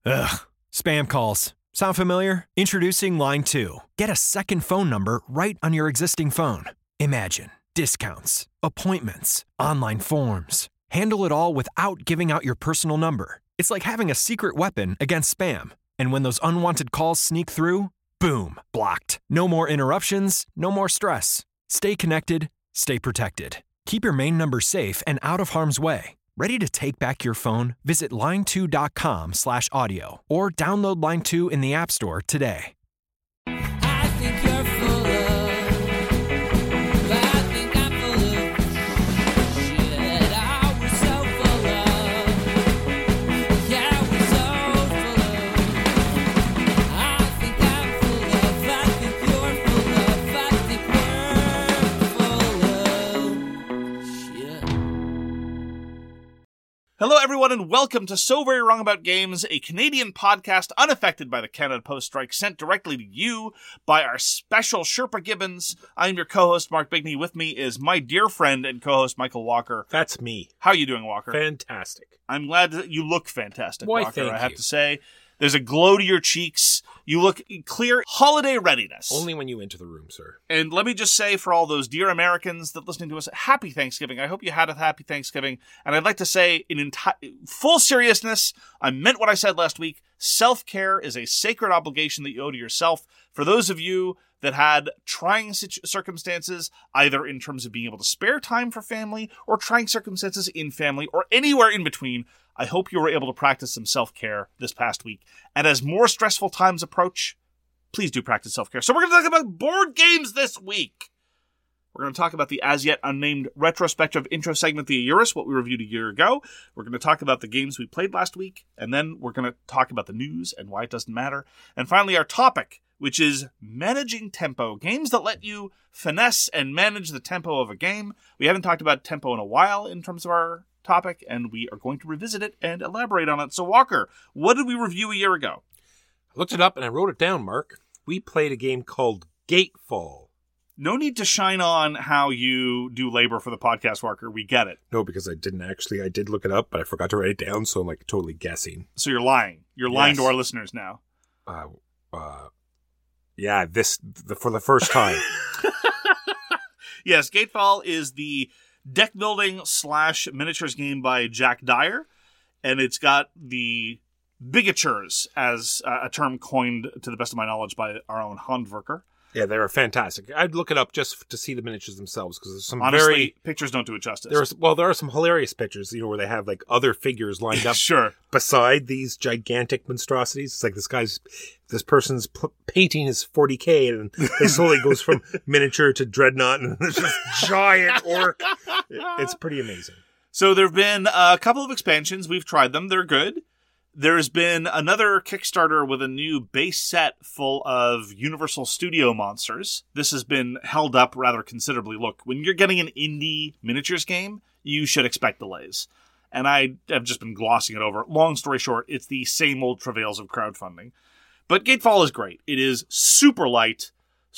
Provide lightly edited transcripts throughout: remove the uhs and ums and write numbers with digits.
Ugh. Spam calls. Sound familiar? Introducing Line 2. Get a second phone number right on your existing phone. Imagine discounts, appointments, online forms. Handle it all without giving out your personal number. It's like having a secret weapon against spam. And when those unwanted calls sneak through, boom, blocked. No more interruptions, no more stress. Stay connected, stay protected. Keep your main number safe and out of harm's way. Ready to take back your phone? Visit line2.com/audio or download Line 2 in the App Store today. I think you're full of, I think I'm full of shit. I was so full of, yeah, I was so full of. I think I'm full of, I think you're full of, I think we're full of shit. Hello, everyone, and welcome to So Very Wrong About Games, a Canadian podcast unaffected by the Canada Post strike, sent directly to you by our special Sherpa Gibbons. I'm your co-host, Mark Bigney. With me is my dear friend and co-host, Michael Walker. That's me. How are you doing, Walker? Fantastic. I'm glad that you look fantastic, Why, Walker, thank I have you. to say. There's a glow to your cheeks. You look clear holiday readiness. Only when you enter the room, sir. And let me just say, for all those dear Americans that listening to us, happy Thanksgiving. I hope you had a happy Thanksgiving. And I'd like to say, in full seriousness, I meant what I said last week. Self-care is a sacred obligation that you owe to yourself. For those of you that had trying circumstances, either in terms of being able to spare time for family, or trying circumstances in family, or anywhere in between, I hope you were able to practice some self-care this past week. And as more stressful times approach, please do practice self-care. So we're going to talk about board games this week. We're going to talk about the as-yet unnamed retrospective intro segment, the Eurus, what we reviewed a year ago. We're going to talk about the games we played last week. And then we're going to talk about the news and why it doesn't matter. And finally, our topic, which is managing tempo. Games that let you finesse and manage the tempo of a game. We haven't talked about tempo in a while in terms of our topic, and we are going to revisit it and elaborate on it. So, Walker, what did we review a year ago? I looked it up and I wrote it down, Mark. We played a game called Gatefall. No need to shine on how you do labor for the podcast, Walker. We get it. No, because I did look it up, but I forgot to write it down, so I'm like totally guessing. So you're lying. You're lying Yes. to our listeners now. Yeah, for the first time. Yes, Gatefall is the deck building / miniatures game by Jack Dyer, and it's got the bigatures as a term coined, to the best of my knowledge, by our own Handwerker. Yeah, they were fantastic. I'd look it up just to see the miniatures themselves, because there's some Honestly, pictures don't do it justice. there are some hilarious pictures, where they have like other figures lined up Sure. beside these gigantic monstrosities. It's like this person's painting is 40K, and it slowly goes from miniature to dreadnought, and there's this giant orc. It's pretty amazing. So there have been a couple of expansions. We've tried them. They're good. There's been another Kickstarter with a new base set full of Universal Studio monsters. This has been held up rather considerably. Look, when you're getting an indie miniatures game, you should expect delays. And I have just been glossing it over. Long story short, it's the same old travails of crowdfunding. But Gatefall is great. It is super light,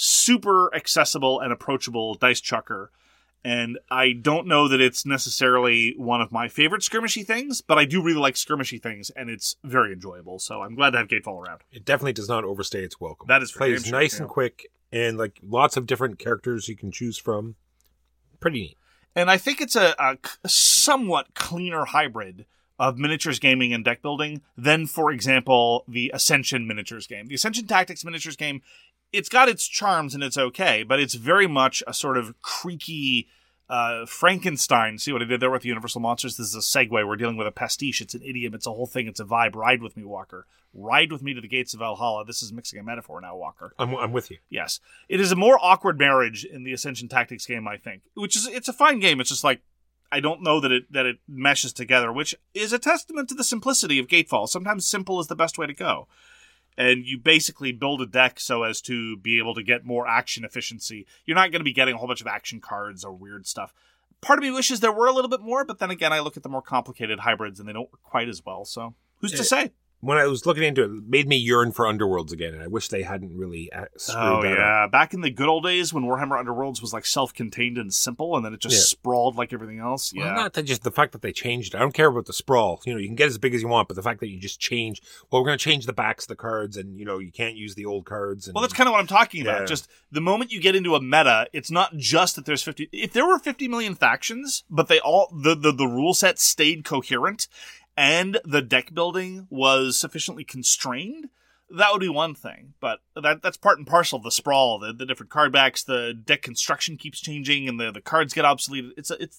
super accessible and approachable dice chucker. And I don't know that it's necessarily one of my favorite skirmishy things, but I do really like skirmishy things, and it's very enjoyable. So I'm glad to have Gatefall around. It definitely does not overstay its welcome. That is for damn plays sure, nice yeah. and quick, and like lots of different characters you can choose from. Pretty neat. And I think it's a somewhat cleaner hybrid of miniatures gaming and deck building than, for example, the Ascension miniatures game. The Ascension Tactics miniatures game, it's got its charms and it's okay, but it's very much a sort of creaky Frankenstein. See what I did there with the Universal Monsters? This is a segue. We're dealing with a pastiche. It's an idiom. It's a whole thing. It's a vibe. Ride with me, Walker. Ride with me to the gates of Valhalla. This is mixing a metaphor now, Walker. I'm with you. Yes. It is a more awkward marriage in the Ascension Tactics game, I think. It's a fine game. It's just like, I don't know that it meshes together, which is a testament to the simplicity of Gatefall. Sometimes simple is the best way to go. And you basically build a deck so as to be able to get more action efficiency. You're not going to be getting a whole bunch of action cards or weird stuff. Part of me wishes there were a little bit more, but then again, I look at the more complicated hybrids and they don't work quite as well. So who's to say? when I was looking into it, it made me yearn for Underworlds again, and I wish they hadn't really screwed that up. Back in the good old days when Warhammer Underworlds was like self-contained and simple, and then it just sprawled like everything else. Well, not that, just the fact that they changed it. I don't care about the sprawl. You can get as big as you want, but the fact that you just change, we're going to change the backs of the cards, and you can't use the old cards. And, well, that's kind of what I'm talking about. Just the moment you get into a meta, it's not just that there's 50. If there were 50 million factions, but they all the rule set stayed coherent, and the deck building was sufficiently constrained, that would be one thing. But that's part and parcel of the sprawl. The different card backs, the deck construction keeps changing, and the cards get obsolete.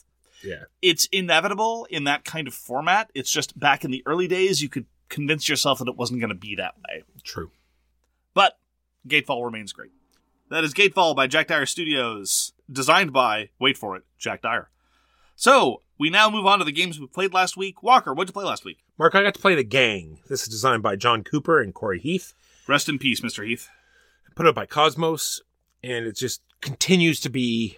It's inevitable in that kind of format. It's just back in the early days, you could convince yourself that it wasn't going to be that way. True. But Gatefall remains great. That is Gatefall by Jack Dyer Studios, designed by, wait for it, Jack Dyer. So, we now move on to the games we played last week. Walker, what'd you play last week? Mark, I got to play The Gang. This is designed by John Cooper and Corey Heath. Rest in peace, Mr. Heath. Put out by Cosmos, and it just continues to be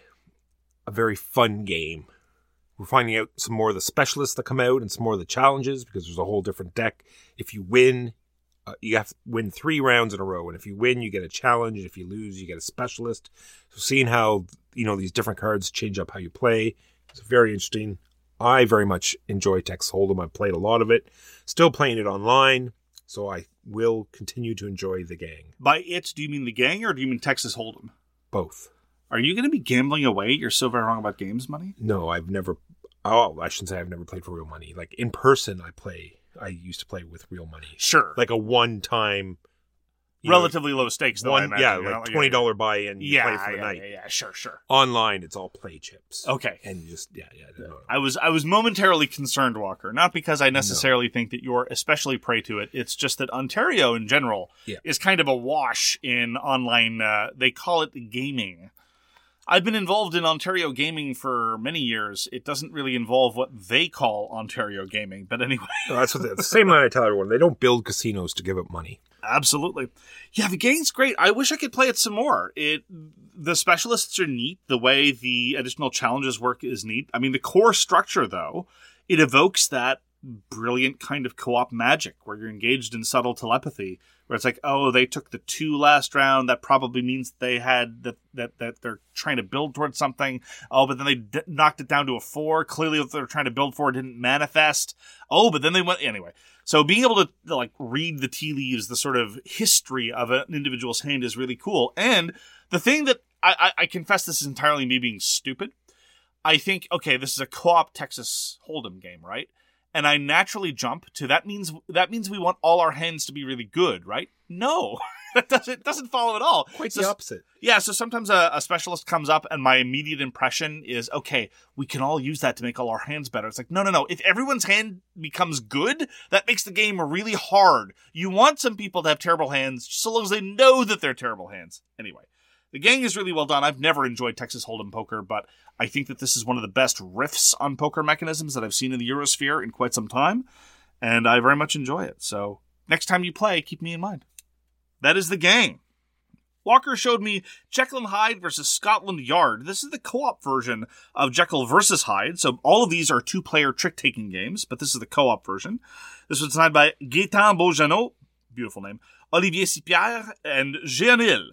a very fun game. We're finding out some more of the specialists that come out and some more of the challenges, because there's a whole different deck. If you win, you have to win 3 rounds in a row, and if you win, you get a challenge. If you lose, you get a specialist. So seeing how these different cards change up how you play, it's very interesting. I very much enjoy Texas Hold'em. I've played a lot of it. Still playing it online, so I will continue to enjoy The Gang. By it, do you mean The Gang, or do you mean Texas Hold'em? Both. Are you going to be gambling away? You're so very wrong about games money? No, I've never... Oh, I shouldn't say I've never played for real money. Like, in person, I used to play with real money. Sure. Like a one-time... Relatively low stakes, though, I imagine. Like $20 buy-in, play for the night. Yeah, sure. Online, it's all play chips. Okay. And just, no. I was momentarily concerned, Walker, not because I necessarily think that you're especially prey to it. It's just that Ontario, in general, is kind of a wash in online, they call it gaming. I've been involved in Ontario gaming for many years. It doesn't really involve what they call Ontario gaming, but anyway. No, that's the same line I tell everyone. They don't build casinos to give up money. Absolutely. Yeah, the game's great. I wish I could play it some more. The specialists are neat. The way the additional challenges work is neat. I mean, the core structure, though, it evokes that brilliant kind of co-op magic where you're engaged in subtle telepathy, where it's like, oh, they took the 2 last round. That probably means they had that they're trying to build towards something. Oh, but then they knocked it down to a 4. Clearly, what they're trying to build for didn't manifest. Oh, but then they went anyway. So being able to read the tea leaves, the sort of history of an individual's hand is really cool. And the thing that I confess, this is entirely me being stupid. I think, okay, this is a co-op Texas Hold'em game, right? And I naturally jump to that means we want all our hands to be really good, right? No, that doesn't follow at all. Quite the opposite. Yeah, so sometimes a specialist comes up and my immediate impression is, okay, we can all use that to make all our hands better. It's like, no. If everyone's hand becomes good, that makes the game really hard. You want some people to have terrible hands so long as they know that they're terrible hands. Anyway, The Gang is really well done. I've never enjoyed Texas Hold'em poker, but I think that this is one of the best riffs on poker mechanisms that I've seen in the Eurosphere in quite some time, and I very much enjoy it. So next time you play, keep me in mind. That is The Gang. Walker showed me Jekyll and Hyde versus Scotland Yard. This is the co-op version of Jekyll versus Hyde. So all of these are 2-player trick-taking games, but this is the co-op version. This was designed by Gaëtan Beaujeannot, beautiful name, Olivier Sipierre, and Jeanil.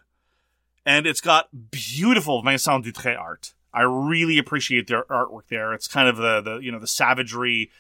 And it's got beautiful Vincent Dutré art. I really appreciate their artwork there. It's kind of the savagery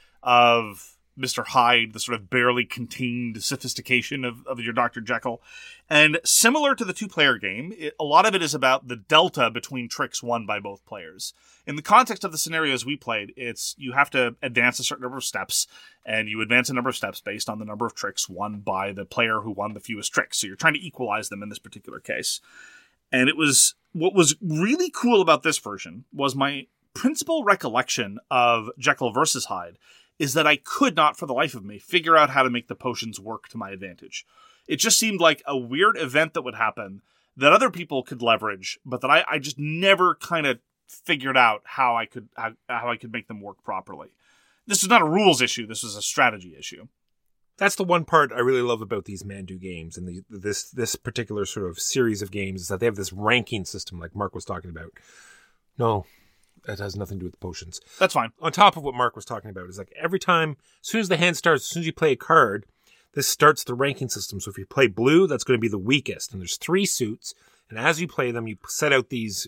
of Mr. Hyde, the sort of barely contained sophistication of your Dr. Jekyll. And similar to the 2-player game, a lot of it is about the delta between tricks won by both players. In the context of the scenarios we played, it's you have to advance a certain number of steps, and you advance a number of steps based on the number of tricks won by the player who won the fewest tricks. So you're trying to equalize them in this particular case. And what was really cool about this version was my principal recollection of Jekyll versus Hyde is that I could not, for the life of me, figure out how to make the potions work to my advantage. It just seemed like a weird event that would happen that other people could leverage, but that I just never kind of figured out how I could make them work properly. This is not a rules issue. This is a strategy issue. That's the one part I really love about these Mandu games and this particular sort of series of games is that they have this ranking system like Mark was talking about. No, that has nothing to do with the potions. That's fine. On top of what Mark was talking about is like every time, as soon as the hand starts, as soon as you play a card, this starts the ranking system. So if you play blue, that's going to be the weakest. And there's 3 suits. And as you play them, you set out these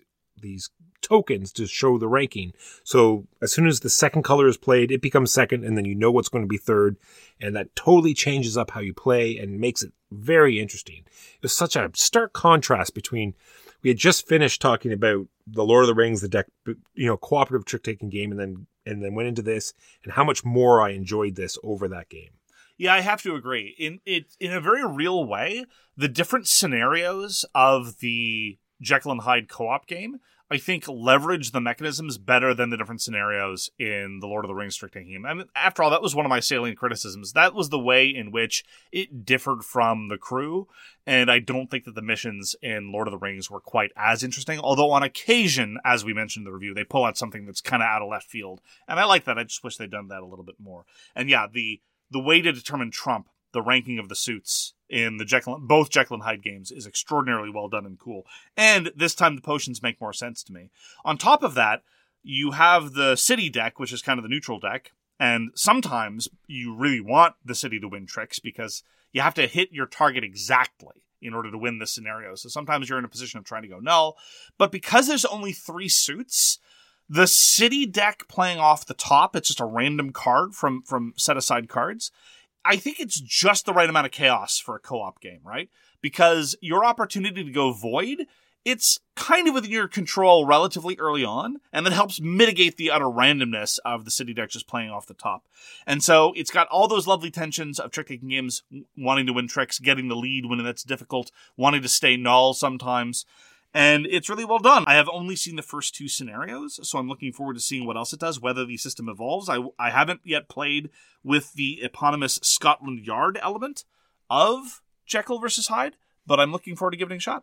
tokens to show the ranking. So as soon as the second color is played, it becomes second, and then you know what's going to be third. And that totally changes up how you play and makes it very interesting. It was such a stark contrast between, we had just finished talking about the Lord of the Rings, the deck, cooperative trick-taking game, and then went into this, and how much more I enjoyed this over that game. Yeah, I have to agree. In a very real way, the different scenarios of the Jekyll and Hyde co-op game, I think, leverage the mechanisms better than the different scenarios in the Lord of the Rings trick-taking game. I mean, after all, that was one of my salient criticisms. That was the way in which it differed from the crew, and I don't think that the missions in Lord of the Rings were quite as interesting, although on occasion, as we mentioned in the review, they pull out something that's kind of out of left field, and I like that. I just wish they'd done that a little bit more. And yeah, the way to determine Trump, the ranking of the suits in the both Jekyll and Hyde games, is extraordinarily well done and cool. And this time the potions make more sense to me. On top of that, you have the city deck, which is kind of the neutral deck. And sometimes you really want the city to win tricks because you have to hit your target exactly in order to win this scenario. So sometimes you're in a position of trying to go null. But because there's only 3 suits, the city deck playing off the top, it's just a random card from set-aside cards. I think it's just the right amount of chaos for a co-op game, right? Because your opportunity to go void, it's kind of within your control relatively early on, and that helps mitigate the utter randomness of the city deck just playing off the top. And so it's got all those lovely tensions of trick-taking games, wanting to win tricks, getting the lead when that's difficult, wanting to stay null sometimes. And it's really well done. I have only seen the first 2 scenarios, so I'm looking forward to seeing what else it does, whether the system evolves. I haven't yet played with the eponymous Scotland Yard element of Jekyll versus Hyde, but I'm looking forward to giving it a shot.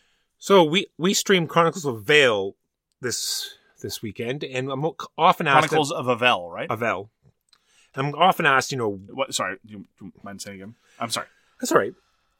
So we streamed Chronicles of Vale this weekend, and I'm often asked... Chronicles of Avel, right? Avel. I'm often asked, What? Sorry, do you mind saying again? I'm sorry. That's all right.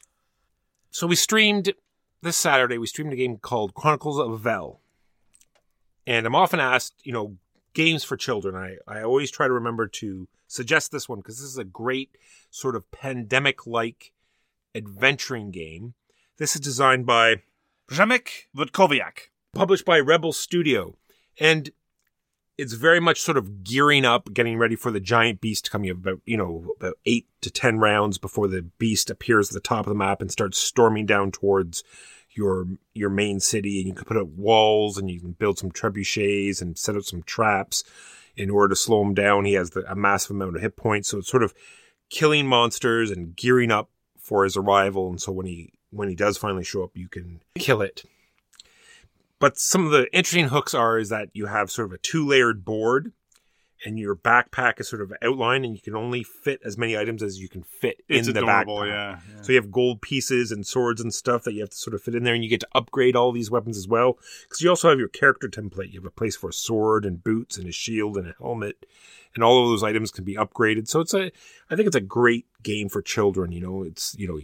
So this Saturday, we streamed a game called Chronicles of Avel. And I'm often asked, games for children. I always try to remember to suggest this one because this is a great sort of pandemic-like adventuring game. This is designed by Przemek Wojtkowiak. Published by Rebel Studio. And it's very much sort of gearing up, getting ready for the giant beast coming about 8 to 10 rounds before the beast appears at the top of the map and starts storming down towards your main city. And you can put up walls and you can build some trebuchets and set up some traps in order to slow him down. He has a massive amount of hit points. So it's sort of killing monsters and gearing up for his arrival. And so when he does finally show up, you can kill it. But some of the interesting hooks is that you have sort of a 2-layered board and your backpack is sort of outlined and you can only fit as many items as you can fit in the backpack. Yeah. So you have gold pieces and swords and stuff that you have to sort of fit in there, and you get to upgrade all these weapons as well. Because you also have your character template. You have a place for a sword and boots and a shield and a helmet, and all of those items can be upgraded. So I think it's a great game for children. You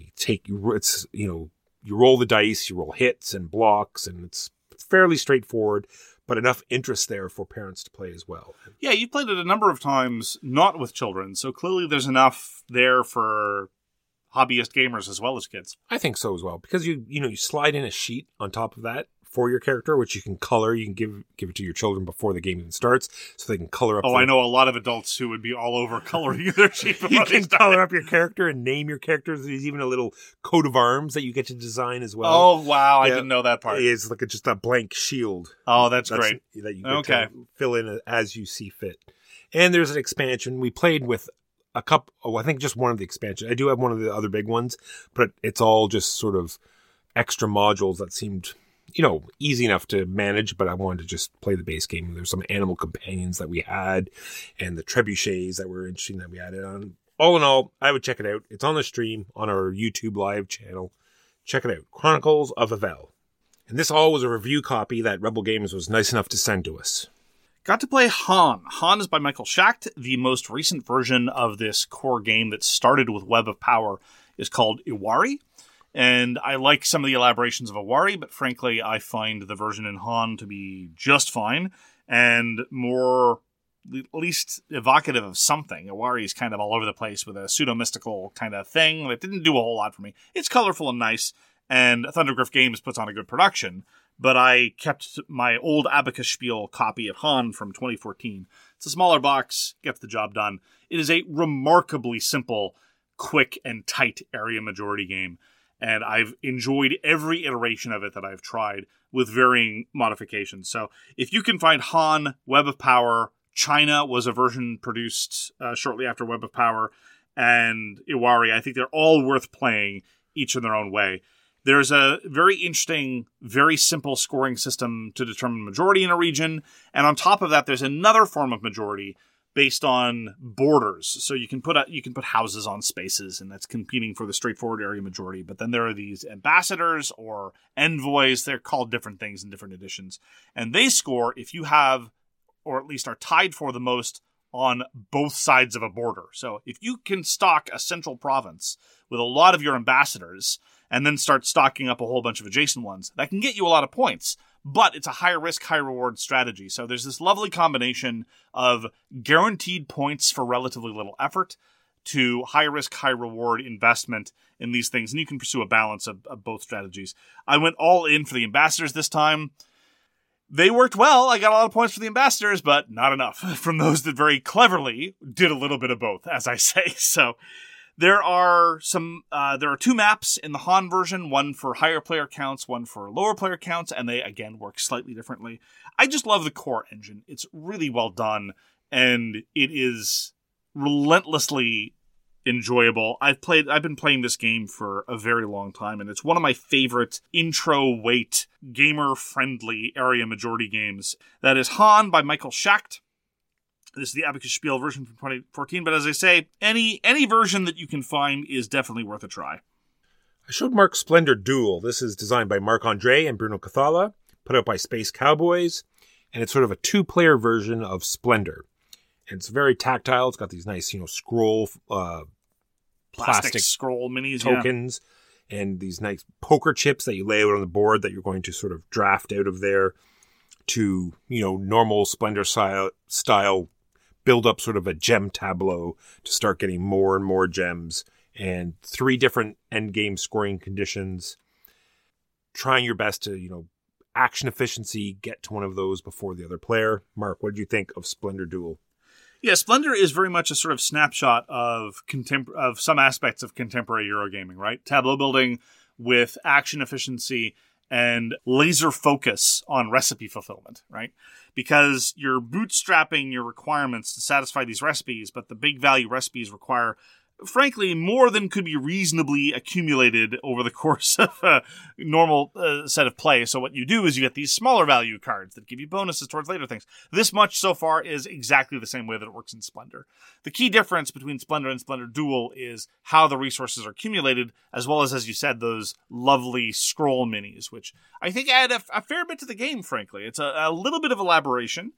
roll the dice, you roll hits and blocks, and it's fairly straightforward, but enough interest there for parents to play as well. Yeah, you played it a number of times, not with children, so clearly there's enough there for hobbyist gamers as well as kids. I think so as well, because you slide in a sheet on top of that for your character, which you can color. You can give it to your children before the game even starts, so they can color up. I know a lot of adults who would be all over coloring their sheet. You can color up your character and name your characters. There's even a little coat of arms that you get to design as well. Oh wow, I didn't know that part. It's like just a blank shield. Oh, that's great. That you get to fill in as you see fit. And there's an expansion. We played with a couple. I think just one of the expansions. I do have one of the other big ones, but it's all just sort of extra modules that seemed easy enough to manage, but I wanted to just play the base game. There's some animal companions that we had and the trebuchets that were interesting that we added on. All in all, I would check it out. It's on the stream on our YouTube live channel. Check it out. Chronicles of Avel. And this all was a review copy that Rebel Games was nice enough to send to us. Got to play Han. Han is by Michael Schacht. The most recent version of this core game that started with Web of Power is called Iwari. And I like some of the elaborations of Iwari, but frankly, I find the version in Han to be just fine and more least evocative of something. Iwari is kind of all over the place with a pseudo-mystical kind of thing that didn't do a whole lot for me. It's colorful and nice, and Thundergriff Games puts on a good production, but I kept my old Abacus Spiel copy of Han from 2014. It's a smaller box, gets the job done. It is a remarkably simple, quick, and tight area majority game, and I've enjoyed every iteration of it that I've tried with varying modifications. So if you can find Han, Web of Power, China was a version produced shortly after Web of Power, and Iwari, I think they're all worth playing, each in their own way. There's a very interesting, very simple scoring system to determine majority in a region, and on top of that, there's another form of majority based on borders. So you can put houses on spaces, and that's competing for the straightforward area majority. But then there are these ambassadors or envoys. They're called different things in different editions, and they score if you have, or at least are tied for the most on both sides of a border. So if you can stock a central province with a lot of your ambassadors and then start stocking up a whole bunch of adjacent ones, that can get you a lot of points, but it's a high risk, high reward strategy. So there's this lovely combination of guaranteed points for relatively little effort to high risk, high reward investment in these things. And you can pursue a balance of both strategies. I went all in for the ambassadors this time. They worked well. I got a lot of points for the ambassadors, but not enough from those that very cleverly did a little bit of both, as I say. So there are two maps in the Han version, one for higher player counts, one for lower player counts, and they, again, work slightly differently. I just love the core engine. It's really well done, and it is relentlessly enjoyable. I've been playing this game for a very long time, and it's one of my favorite intro-weight, gamer-friendly area majority games. That is Han by Michael Schacht. This is the Abacus Spiel version from 2014, but as I say, any version that you can find is definitely worth a try. I showed Mark Splendor Duel. This is designed by Marc Andre and Bruno Cathala, put out by Space Cowboys, and it's sort of a two-player version of Splendor. And it's very tactile. It's got these nice, scroll, plastic scroll minis, tokens, and these nice poker chips that you lay out on the board that you're going to sort of draft out of there to, normal Splendor style build up sort of a gem tableau to start getting more and more gems, and 3 different end game scoring conditions. Trying your best to, action efficiency, get to one of those before the other player. Mark, what did you think of Splendor Duel? Yeah, Splendor is very much a sort of snapshot of some aspects of contemporary Eurogaming, right? Tableau building with action efficiency and laser focus on recipe fulfillment, right? Because you're bootstrapping your requirements to satisfy these recipes, but the big value recipes require, frankly, more than could be reasonably accumulated over the course of a normal set of play. So what you do is you get these smaller value cards that give you bonuses towards later things. This much so far is exactly the same way that it works in Splendor. The key difference between Splendor and Splendor Duel is how the resources are accumulated, as well as you said, those lovely scroll minis, which I think add a fair bit to the game, frankly. It's a little bit of elaboration.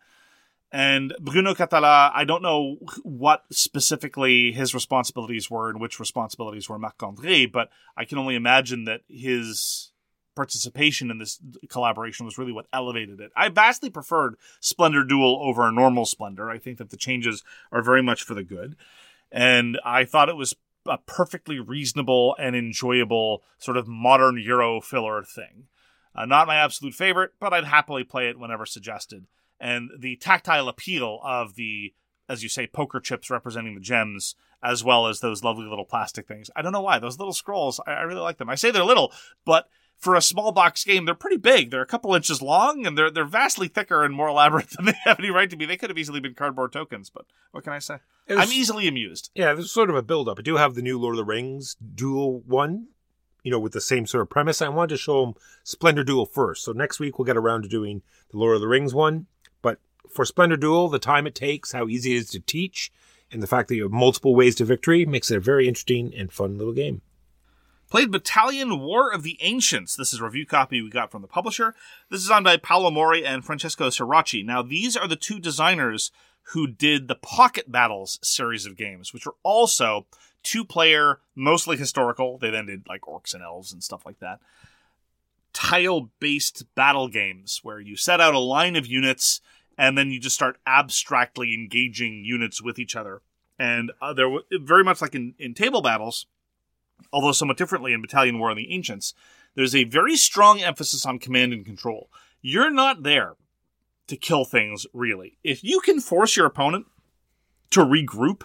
And Bruno Cathala, I don't know what specifically his responsibilities were and which responsibilities were Marc-André, but I can only imagine that his participation in this collaboration was really what elevated it. I vastly preferred Splendor Duel over a normal Splendor. I think that the changes are very much for the good. And I thought it was a perfectly reasonable and enjoyable sort of modern Euro filler thing. Not my absolute favorite, but I'd happily play it whenever suggested. And the tactile appeal of the, as you say, poker chips representing the gems, as well as those lovely little plastic things. I don't know why. Those little scrolls, I really like them. I say they're little, but for a small box game, they're pretty big. They're a couple inches long, and they're vastly thicker and more elaborate than they have any right to be. They could have easily been cardboard tokens, but what can I say? I'm easily amused. Yeah, there's sort of a build-up. I do have the new Lord of the Rings Duel one, with the same sort of premise. I wanted to show them Splendor Duel first. So next week we'll get around to doing the Lord of the Rings one. But for Splendor Duel, the time it takes, how easy it is to teach, and the fact that you have multiple ways to victory makes it a very interesting and fun little game. Played Battalion War of the Ancients. This is a review copy we got from the publisher. This is done by Paolo Mori and Francesco Siracci. Now, these are the 2 designers who did the Pocket Battles series of games, which are also 2-player, mostly historical. They then did like Orcs and Elves and stuff like that. Tile-based battle games where you set out a line of units and then you just start abstractly engaging units with each other. And very much like in table battles, although somewhat differently in Battalion War of the Ancients, there's a very strong emphasis on command and control. You're not there to kill things, really. If you can force your opponent to regroup,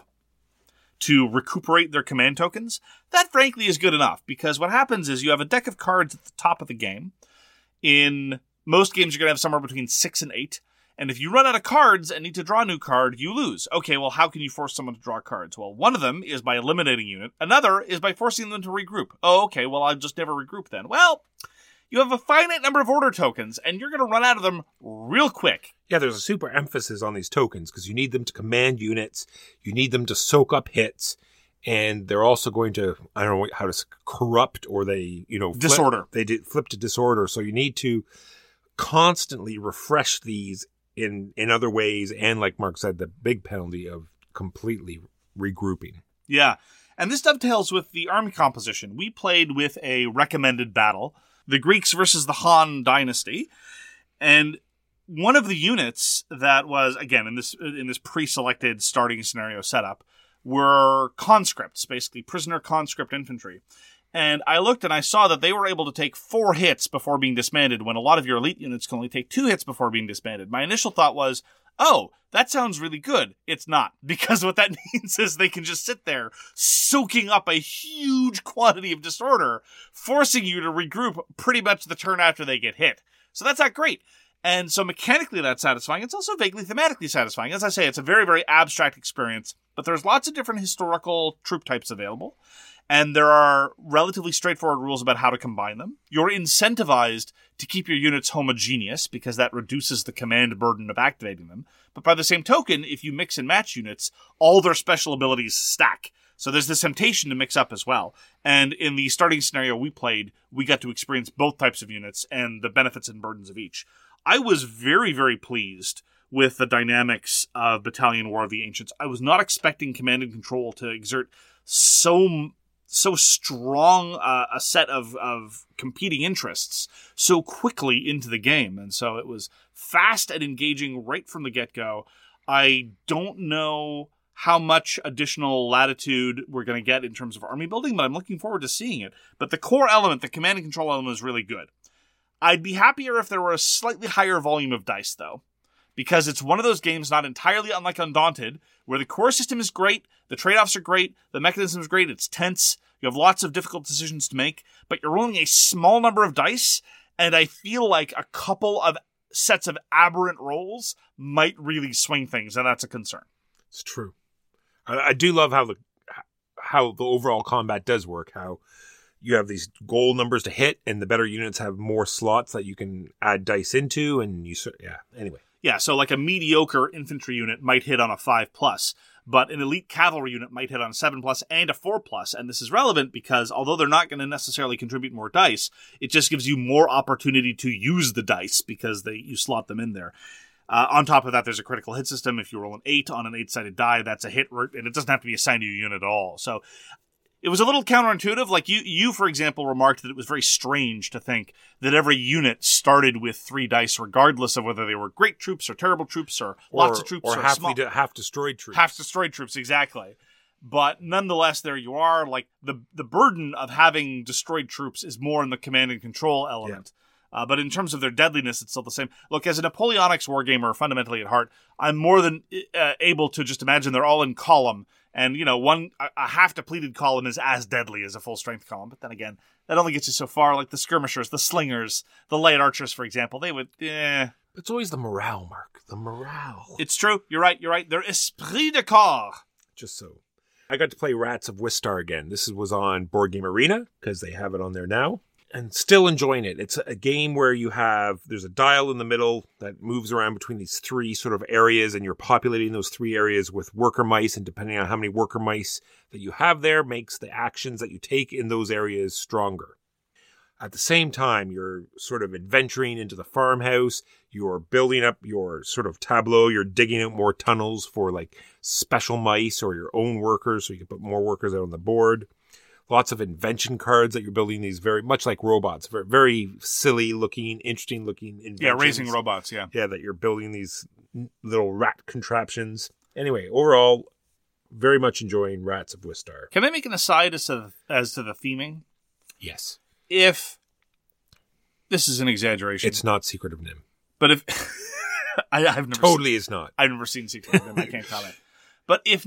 to recuperate their command tokens, that frankly is good enough, because what happens is you have a deck of cards at the top of the game. In most games, you're going to have somewhere between 6 and 8. And if you run out of cards and need to draw a new card, you lose. Okay, well, how can you force someone to draw cards? Well, one of them is by eliminating a unit. Another is by forcing them to regroup. Oh, okay, well, I'll just never regroup then. Well, you have a finite number of order tokens, and you're going to run out of them real quick. Yeah, there's a super emphasis on these tokens because you need them to command units. You need them to soak up hits. And they're also going to, I don't know how to corrupt, or they, Disorder. Flip to disorder. So you need to constantly refresh these in other ways, and like Mark said, the big penalty of completely regrouping. Yeah, and this dovetails with the army composition. We played with a recommended battle, the Greeks versus the Han Dynasty, and one of the units that was, again, in this pre-selected starting scenario setup, were conscripts, basically prisoner conscript infantry. And I looked and I saw that they were able to take 4 hits before being disbanded, when a lot of your elite units can only take 2 hits before being disbanded. My initial thought was, oh, that sounds really good. It's not, because what that means is they can just sit there soaking up a huge quantity of disorder, forcing you to regroup pretty much the turn after they get hit. So that's not great. And so mechanically that's satisfying. It's also vaguely thematically satisfying. As I say, it's a very, very abstract experience, but there's lots of different historical troop types available. And there are relatively straightforward rules about how to combine them. You're incentivized to keep your units homogeneous, because that reduces the command burden of activating them. But by the same token, if you mix and match units, all their special abilities stack. So there's this temptation to mix up as well. And in the starting scenario we played, we got to experience both types of units and the benefits and burdens of each. I was very, very pleased with the dynamics of Battalion War of the Ancients. I was not expecting command and control to exert so strong a set of competing interests so quickly into the game. And so it was fast and engaging right from the get-go. I don't know how much additional latitude we're going to get in terms of army building, but I'm looking forward to seeing it. But the core element, the command and control element, is really good. I'd be happier if there were a slightly higher volume of dice, though, because it's one of those games not entirely unlike Undaunted, where the core system is great, the trade-offs are great, the mechanism is great, it's tense, you have lots of difficult decisions to make, but you're rolling a small number of dice, and I feel like a couple of sets of aberrant rolls might really swing things, and that's a concern. It's true. I do love how the overall combat does work, how you have these goal numbers to hit, and the better units have more slots that you can add dice into, and anyway. Yeah, so like a mediocre infantry unit might hit on a 5+, but an elite cavalry unit might hit on a 7+ and a 4+, and this is relevant because although they're not going to necessarily contribute more dice, it just gives you more opportunity to use the dice because you slot them in there. On top of that, there's a critical hit system. If you roll an 8 on an 8-sided die, that's a hit, and it doesn't have to be assigned to your unit at all. So it was a little counterintuitive. Like you, for example, remarked that it was very strange to think that every unit started with 3 dice, regardless of whether they were great troops or terrible troops or lots of troops or half destroyed troops. Half destroyed troops, exactly. But nonetheless, there you are. Like the burden of having destroyed troops is more in the command and control element. Yeah. But in terms of their deadliness, it's still the same. Look, as a Napoleonics wargamer, fundamentally at heart, I'm more than able to just imagine they're all in column. And, a half-depleted column is as deadly as a full-strength column. But then again, that only gets you so far. Like the skirmishers, the slingers, the light archers, for example, they would, It's always the morale, Mark. The morale. It's true. You're right. They're esprit de corps. Just so. I got to play Rats of Wistar again. This was on Board Game Arena, because they have it on there now. And still enjoying it. It's a game where there's a dial in the middle that moves around between these 3 sort of areas, and you're populating those 3 areas with worker mice, and depending on how many worker mice that you have there makes the actions that you take in those areas stronger. At the same time, you're sort of adventuring into the farmhouse, you're building up your sort of tableau, you're digging out more tunnels for like special mice or your own workers so you can put more workers out on the board. lots of invention cards that you're building. These very much like robots, very, very silly looking, interesting looking inventions. Yeah, raising robots, yeah. Yeah, that you're building these little rat contraptions. Anyway, overall, very much enjoying Rats of Wistar. Can I make an aside as to the theming? Yes. If this is an exaggeration, It's not Secret of Nim. but if I've never Totally is not. I've never seen Secret of Them. I can't comment. But if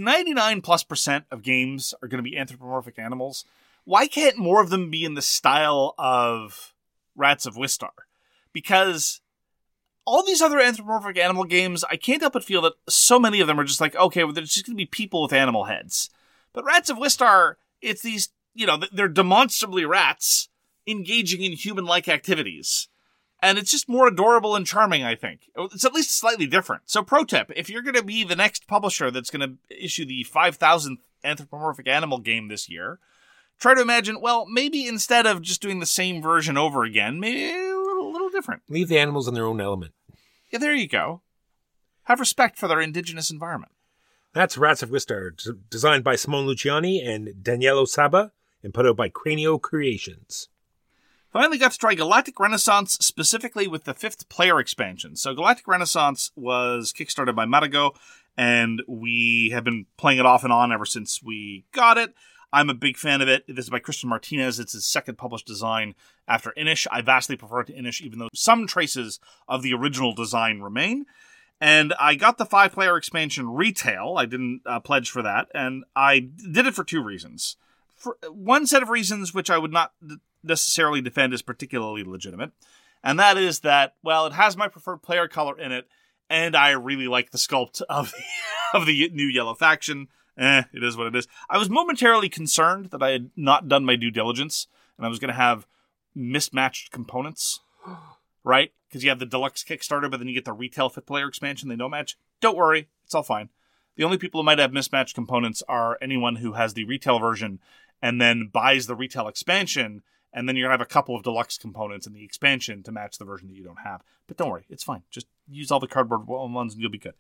99+% of games are going to be anthropomorphic animals, why can't more of them be in the style of Rats of Wistar? Because all these other anthropomorphic animal games, I can't help but feel that so many of them are just like, okay, well, there's just going to be people with animal heads. But Rats of Wistar, it's these, they're demonstrably rats engaging in human-like activities. And it's just more adorable and charming, I think. It's at least slightly different. So pro tip, if you're going to be the next publisher that's going to issue the 5,000th anthropomorphic animal game this year, try to imagine, well, maybe instead of just doing the same version over again, maybe a little different. Leave the animals in their own element. Yeah, there you go. Have respect for their indigenous environment. That's Rats of Wistar, designed by Simone Luciani and Daniele Saba, and put out by Cranio Creations. Finally got to try Galactic Renaissance, specifically with the 5th player expansion. So Galactic Renaissance was kickstarted by Matago, and we have been playing it off and on ever since we got it. I'm a big fan of it. This is by Christian Martinez. It's his second published design after Inish. I vastly prefer it to Inish, even though some traces of the original design remain. And I got the 5-player expansion retail. I didn't pledge for that, and I did it for 2 reasons. For one set of reasons, which I would not necessarily defend as particularly legitimate, and that is that, well, it has my preferred player color in it, and I really like the sculpt of the new yellow faction. It is what it is. I was momentarily concerned that I had not done my due diligence, and I was going to have mismatched components, right? Because you have the deluxe Kickstarter, but then you get the retail 5th player expansion. They don't match. Don't worry. It's all fine. The only people who might have mismatched components are anyone who has the retail version and then buys the retail expansion, and then you're going to have a couple of deluxe components in the expansion to match the version that you don't have. But don't worry, it's fine. Just use all the cardboard ones and you'll be good.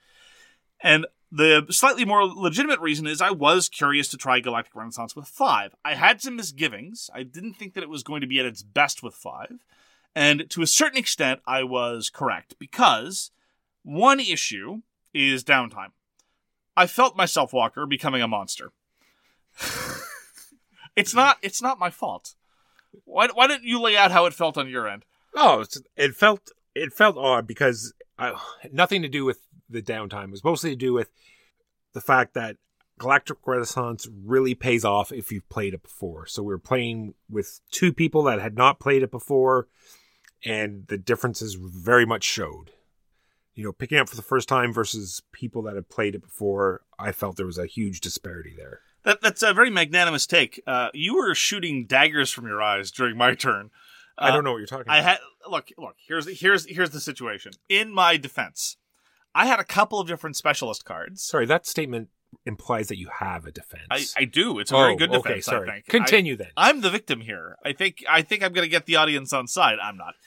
And the slightly more legitimate reason is I was curious to try Galactic Renaissance with 5. I had some misgivings. I didn't think that it was going to be at its best with 5. And to a certain extent, I was correct, because one issue is downtime. I felt myself, Walker, becoming a monster. It's not my fault. Why didn't you lay out how it felt on your end? Oh, it felt odd because nothing to do with the downtime. It was mostly to do with the fact that Galactic Renaissance really pays off if you've played it before. So we were playing with 2 people that had not played it before, and the differences very much showed. Picking up for the first time versus people that had played it before, I felt there was a huge disparity there. That's a very magnanimous take. You were shooting daggers from your eyes during my turn. I don't know what you're talking about. Look. Here's the situation. In my defense, I had a couple of different specialist cards. Sorry, that statement implies that you have a defense. I do. It's a very good defense. Okay, sorry. I think. Continue then. I'm the victim here. I think I'm going to get the audience on side. I'm not.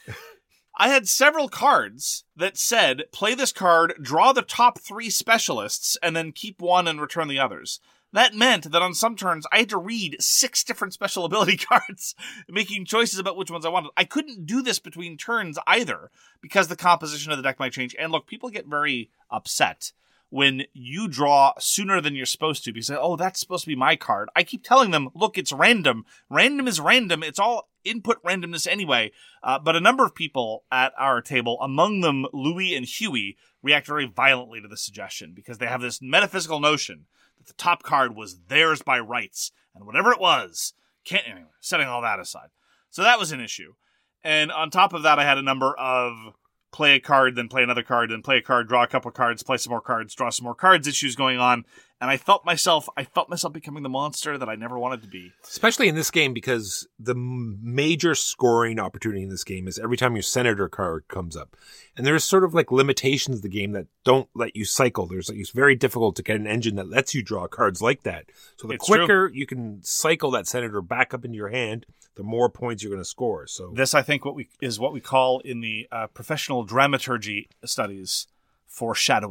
I had several cards that said, play this card, draw the top 3 specialists, and then keep 1 and return the others. That meant that on some turns, I had to read 6 different special ability cards, making choices about which ones I wanted. I couldn't do this between turns either, because the composition of the deck might change. And look, people get very upset when you draw sooner than you're supposed to, because, oh, that's supposed to be my card. I keep telling them, look, it's random. Random is random. It's all input randomness anyway. But a number of people at our table, among them Louis and Huey, react very violently to the suggestion, because they have this metaphysical notion that the top card was theirs by rights, and whatever it was, anyway, setting all that aside. So that was an issue. And on top of that, I had a number of play a card, then play another card, then play a card, draw a couple of cards, play some more cards, draw some more cards issues going on. And I felt myself becoming the monster that I never wanted to be. Especially in this game, because the major scoring opportunity in this game is every time your senator card comes up. And there's sort of like limitations of the game that don't let you cycle. It's very difficult to get an engine that lets you draw cards like that. So the quicker you can cycle that senator back up into your hand, the more points you're going to score. So this, I think, what we call in the professional dramaturgy studies, foreshadowing.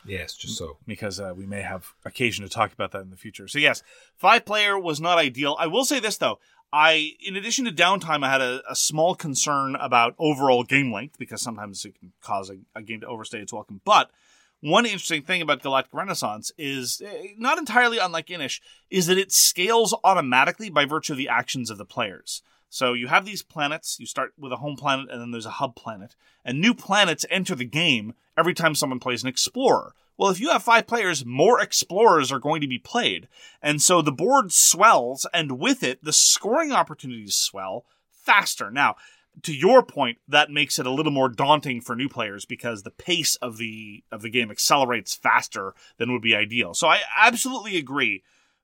Yes, just so. because we may have occasion to talk about that in the future. So yes, 5-player was not ideal. I will say this though. In addition to downtime, I had a small concern about overall game length, because sometimes it can cause a game to overstay its welcome. But one interesting thing about Galactic Renaissance is, not entirely unlike Inish, is that it scales automatically by virtue of the actions of the players. So you have these planets, you start with a home planet, and then there's a hub planet. And new planets enter the game every time someone plays an explorer. Well, if you have 5 players, more explorers are going to be played. And so the board swells, and with it, the scoring opportunities swell faster. Now, to your point, that makes it a little more daunting for new players, because the pace of the game accelerates faster than would be ideal. So I absolutely agree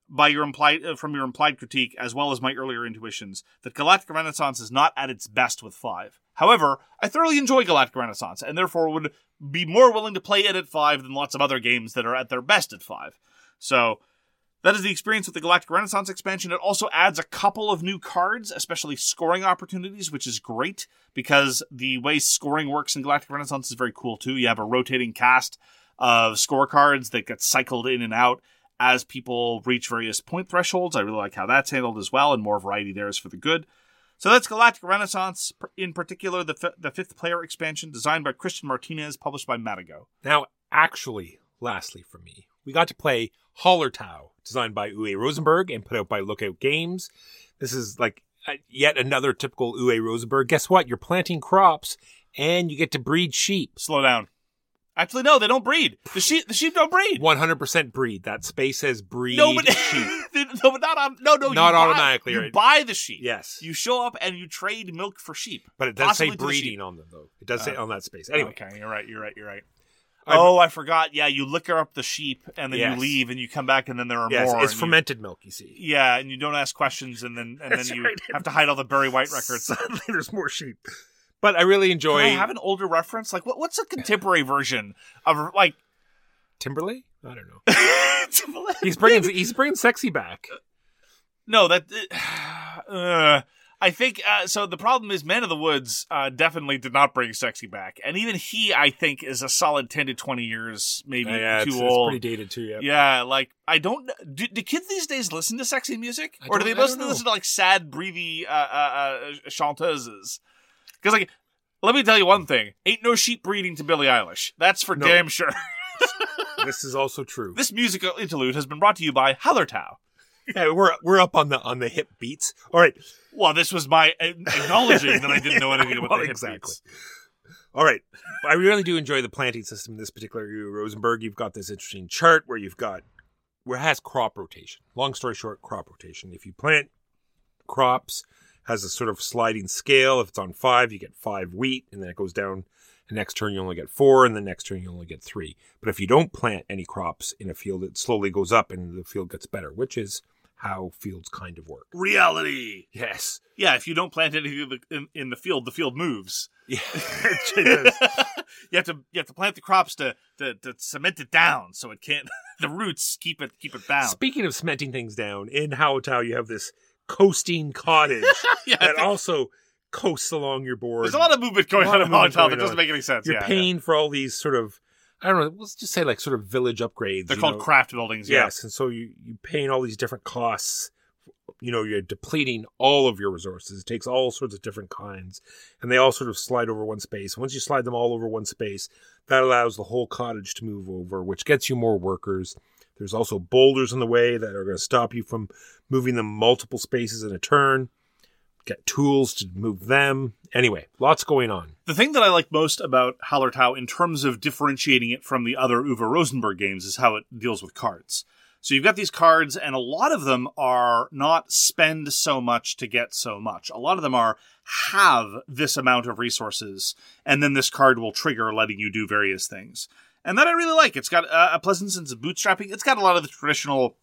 from your implied critique, as well as my earlier intuitions, that Galactic Renaissance is not at its best with 5. However, I thoroughly enjoy Galactic Renaissance, and therefore would be more willing to play it at 5 than lots of other games that are at their best at 5. So that is the experience with the Galactic Renaissance expansion. It also adds a couple of new cards, especially scoring opportunities, which is great, because the way scoring works in Galactic Renaissance is very cool too. You have a rotating cast of scorecards that get cycled in and out as people reach various point thresholds. I really like how that's handled as well, and more variety there is for the good. So that's Galactic Renaissance, in particular the 5th player expansion, designed by Christian Martinez, published by Matago. Now, actually, lastly for me, we got to play Hallertau, designed by Uwe Rosenberg and put out by Lookout Games. This is like yet another typical Uwe Rosenberg. Guess what? You're planting crops, and you get to breed sheep. Slow down. Actually, no, they don't breed. The sheep don't breed. 100% breed. That space says breed sheep. No, but not automatically. You buy the sheep. Yes. You show up and you trade milk for sheep. But it does say possibly to the breeding sheep. on them, though. It does say on that space. Anyway. Okay, you're right. I forgot. Yeah, you liquor up the sheep and then Yes. you leave and you come back and then there are Yes, more. it's and fermented milk, you see. Yeah, and you don't ask questions and then you right. have to hide all the Barry White records. Suddenly there's more sheep. But I really enjoy... Can I have an older reference? Like, what's a contemporary version of, like... Timberlake? I don't know. He's bringing sexy back. No, that... I think... so the problem is Man of the Woods definitely did not bring sexy back. And even he, I think, is a solid 10 to 20 years maybe too old. It's pretty dated, too, yeah. Yeah, like, I don't... Do kids these days listen to sexy music? Or do they listen to, like, sad, breathy chanteuses? Because, like, let me tell you one thing. Ain't no sheep breeding to Billie Eilish. That's for damn sure. This is also true. This musical interlude has been brought to you by Hallertau. Yeah, we're up on the hip beats. All right. Well, this was my acknowledging that I didn't know anything about the hip beats. All right. I really do enjoy the planting system in this particular Rosenberg. You've got this interesting chart where it has crop rotation. Long story short, crop rotation. If you plant crops, has a sort of sliding scale. If it's on 5, you get 5 wheat, and then it goes down. The next turn, you only get 4, and the next turn, you only get 3. But if you don't plant any crops in a field, it slowly goes up, and the field gets better, which is how fields kind of work. Reality. Yes. Yeah, if you don't plant anything in the field moves. Yeah, it does. You have to plant the crops to cement it down so it can't. The roots keep it bound. Speaking of cementing things down, in Hallertau, you have this coasting cottage that also coasts along your board. There's a lot of movement going on in Hallertau that doesn't make any sense. You're paying for all these sort of, I don't know, let's just say like sort of village upgrades. They're called craft buildings, Yes, and so you're paying all these different costs. You're depleting all of your resources. It takes all sorts of different kinds, and they all sort of slide over one space. Once you slide them all over one space, that allows the whole cottage to move over, which gets you more workers. There's also boulders in the way that are going to stop you from moving them multiple spaces in a turn. Get tools to move them. Anyway, lots going on. The thing that I like most about Hallertau in terms of differentiating it from the other Uwe Rosenberg games is how it deals with cards. So you've got these cards, and a lot of them are not spend so much to get so much. A lot of them are have this amount of resources, and then this card will trigger letting you do various things. And that I really like. It's got a pleasant sense of bootstrapping. It's got a lot of the traditional,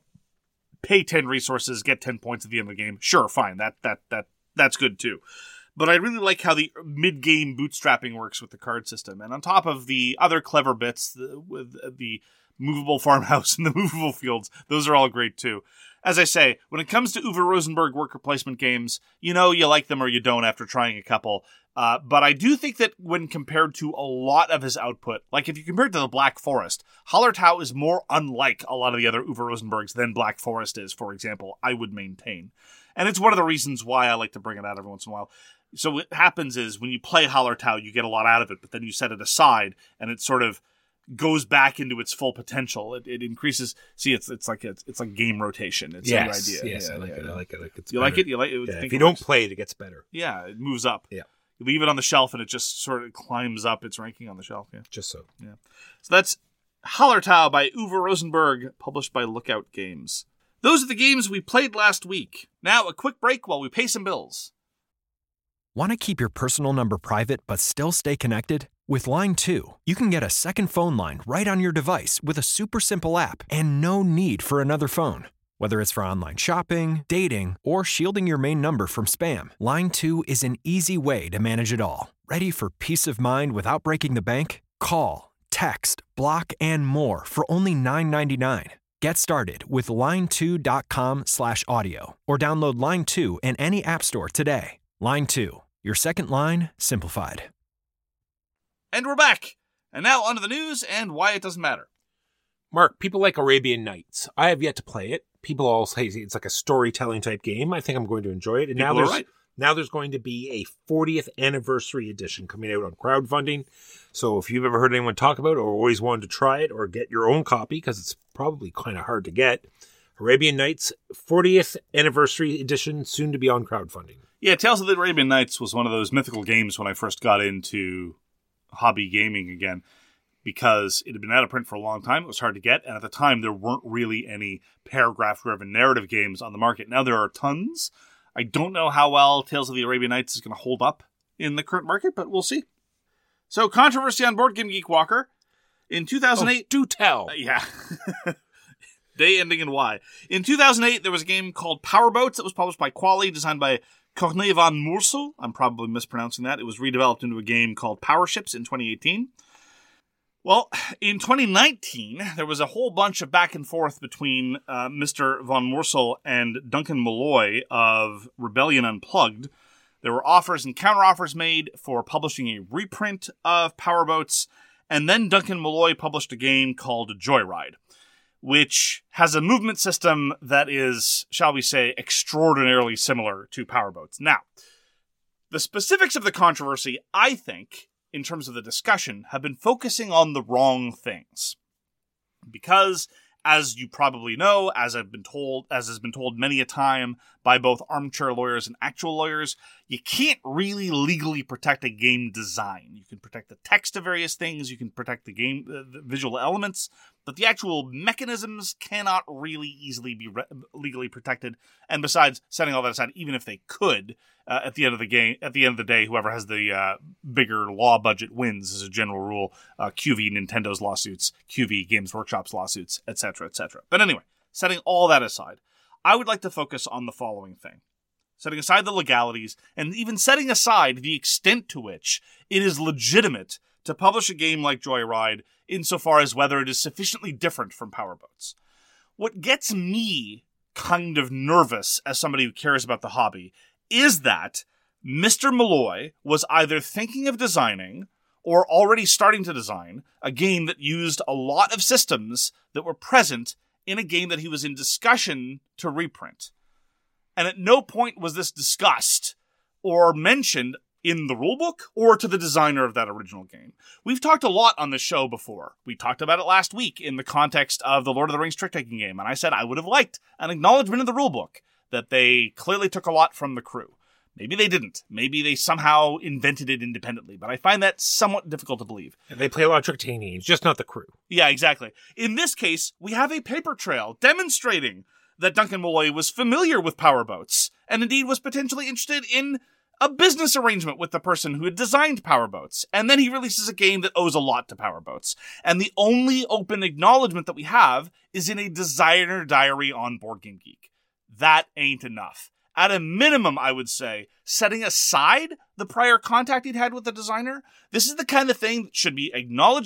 pay 10 resources, get 10 points at the end of the game. Sure, fine. That's good too. But I really like how the mid-game bootstrapping works with the card system. And on top of the other clever bits, with the movable farmhouse and the movable fields, those are all great too. As I say, when it comes to Uwe Rosenberg worker placement games, you know you like them or you don't after trying a couple. But I do think that when compared to a lot of his output, like if you compare it to the Black Forest, Hallertau is more unlike a lot of the other Uwe Rosenbergs than Black Forest is, for example, I would maintain. And it's one of the reasons why I like to bring it out every once in a while. So what happens is when you play Hallertau, you get a lot out of it, but then you set it aside and it sort of goes back into its full potential. It increases. See, it's like game rotation. It's a new idea. Yes, I like it. I like it. It's you better. like it? You like it? Yeah, if you don't play it, it gets better. Yeah, it moves up. Yeah. You leave it on the shelf and it just sort of climbs up its ranking on the shelf. Yeah. Just so. Yeah. So that's Hallertau by Uwe Rosenberg, published by Lookout Games. Those are the games we played last week. Now, a quick break while we pay some bills. Want to keep your personal number private but still stay connected? With Line 2, you can get a second phone line right on your device with a super simple app and no need for another phone. Whether it's for online shopping, dating, or shielding your main number from spam, Line 2 is an easy way to manage it all. Ready for peace of mind without breaking the bank? Call, text, block, and more for only $9.99. Get started with line2.com/audio or download Line 2 in any app store today. Line 2, your second line simplified. And we're back. And now onto the news and why it doesn't matter. Mark, people like Arabian Nights. I have yet to play it. People all say it's like a storytelling type game. I think I'm going to enjoy it. And People are right. Now there's going to be a 40th anniversary edition coming out on crowdfunding. So if you've ever heard anyone talk about it or always wanted to try it or get your own copy, because it's probably kind of hard to get, Arabian Nights 40th anniversary edition, soon to be on crowdfunding. Yeah, Tales of the Arabian Nights was one of those mythical games when I first got into hobby gaming again, because it had been out of print for a long time. It was hard to get, and at the time there weren't really any paragraph-driven narrative games on the market. Now there are tons. I don't know how well Tales of the Arabian Nights is going to hold up in the current market, but we'll see. So, controversy on Board Game Geek, Walker. In 2008... do tell. Yeah. Day ending in Y. In 2008, there was a game called Powerboats that was published by Quali, designed by Corné van Moorsel. I'm probably mispronouncing that. It was redeveloped into a game called Power Ships in 2018. Well, in 2019, there was a whole bunch of back and forth between Mr. von Moorsel and Duncan Malloy of Rebellion Unplugged. There were offers and counteroffers made for publishing a reprint of Powerboats, and then Duncan Malloy published a game called Joyride, which has a movement system that is, shall we say, extraordinarily similar to Powerboats. Now, the specifics of the controversy, I think, in terms of the discussion, have been focusing on the wrong things. Because, as you probably know, as has been told many a time by both armchair lawyers and actual lawyers, you can't really legally protect a game design. You can protect the text of various things, you can protect the game, the visual elements, but the actual mechanisms cannot really easily be legally protected. And besides, setting all that aside, even if they could, at the end of the day, whoever has the bigger law budget wins, as a general rule. QV Nintendo's lawsuits, QV Games Workshop's lawsuits, etc., etc. But anyway, setting all that aside, I would like to focus on the following thing. Setting aside the legalities, and even setting aside the extent to which it is legitimate to publish a game like Joyride, insofar as whether it is sufficiently different from Powerboats. What gets me kind of nervous as somebody who cares about the hobby is that Mr. Malloy was either thinking of designing or already starting to design a game that used a lot of systems that were present in a game that he was in discussion to reprint. And at no point was this discussed or mentioned in the rulebook or to the designer of that original game. We've talked a lot on this show before. We talked about it last week in the context of the Lord of the Rings trick-taking game, and I said I would have liked an acknowledgement in the rulebook that they clearly took a lot from the crew. Maybe they didn't. Maybe they somehow invented it independently, but I find that somewhat difficult to believe. And they play a lot of trick-taking games, just not the crew. Yeah, exactly. In this case, we have a paper trail demonstrating that Duncan Malloy was familiar with Powerboats, and indeed was potentially interested in a business arrangement with the person who had designed Powerboats. And then he releases a game that owes a lot to Powerboats. And the only open acknowledgement that we have is in a designer diary on Board Game Geek. That ain't enough. At a minimum, I would say, setting aside the prior contact he'd had with the designer, this is the kind of thing that should be acknowledged on the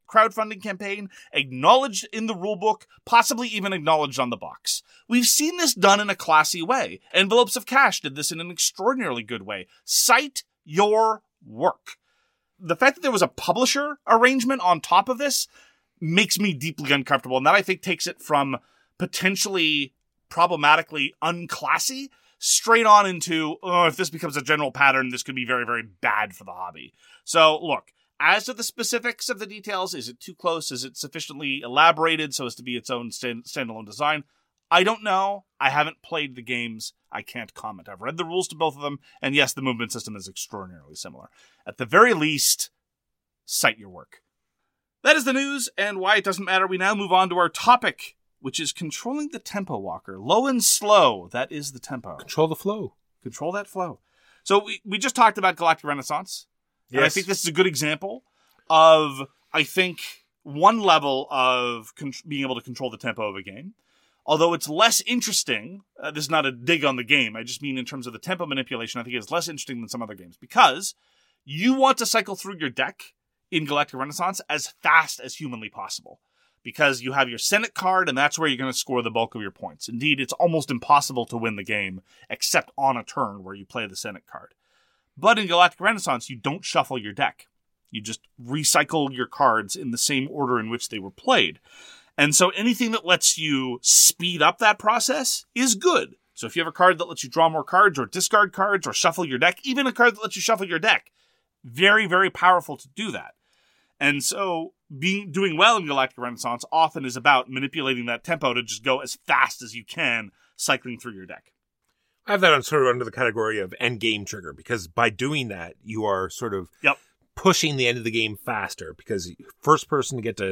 crowdfunding campaign, acknowledged in the rulebook, possibly even acknowledged on the box. We've seen this done in a classy way. Envelopes of Cash did this in an extraordinarily good way. Cite your work. The fact that there was a publisher arrangement on top of this makes me deeply uncomfortable, and that I think takes it from potentially problematically unclassy straight on into, if this becomes a general pattern, this could be very, very bad for the hobby. So, look, as to the specifics of the details, is it too close? Is it sufficiently elaborated so as to be its own standalone design? I don't know. I haven't played the games. I can't comment. I've read the rules to both of them, and yes, the movement system is extraordinarily similar. At the very least, cite your work. That is the news, and why it doesn't matter. We now move on to our topic, which is controlling the tempo, Walker. Low and slow, that is the tempo. Control the flow. Control that flow. So we just talked about Galactic Renaissance. Yes. And I think this is a good example of, I think, one level of being able to control the tempo of a game. Although it's less interesting, this is not a dig on the game, I just mean in terms of the tempo manipulation, I think it's less interesting than some other games. Because you want to cycle through your deck in Galactic Renaissance as fast as humanly possible. Because you have your Senate card, and that's where you're going to score the bulk of your points. Indeed, it's almost impossible to win the game, except on a turn where you play the Senate card. But in Galactic Renaissance, you don't shuffle your deck. You just recycle your cards in the same order in which they were played. And so anything that lets you speed up that process is good. So if you have a card that lets you draw more cards, or discard cards, or shuffle your deck, even a card that lets you shuffle your deck, very, very powerful to do that. And so doing well in Galactic Renaissance often is about manipulating that tempo to just go as fast as you can, cycling through your deck. I have that on sort of under the category of end game trigger, because by doing that, you are sort of pushing the end of the game faster, because first person to get to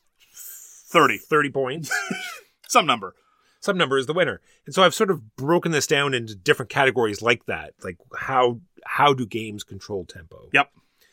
30 points, some number is the winner. And so I've sort of broken this down into different categories like that, like how do games control tempo? Yep.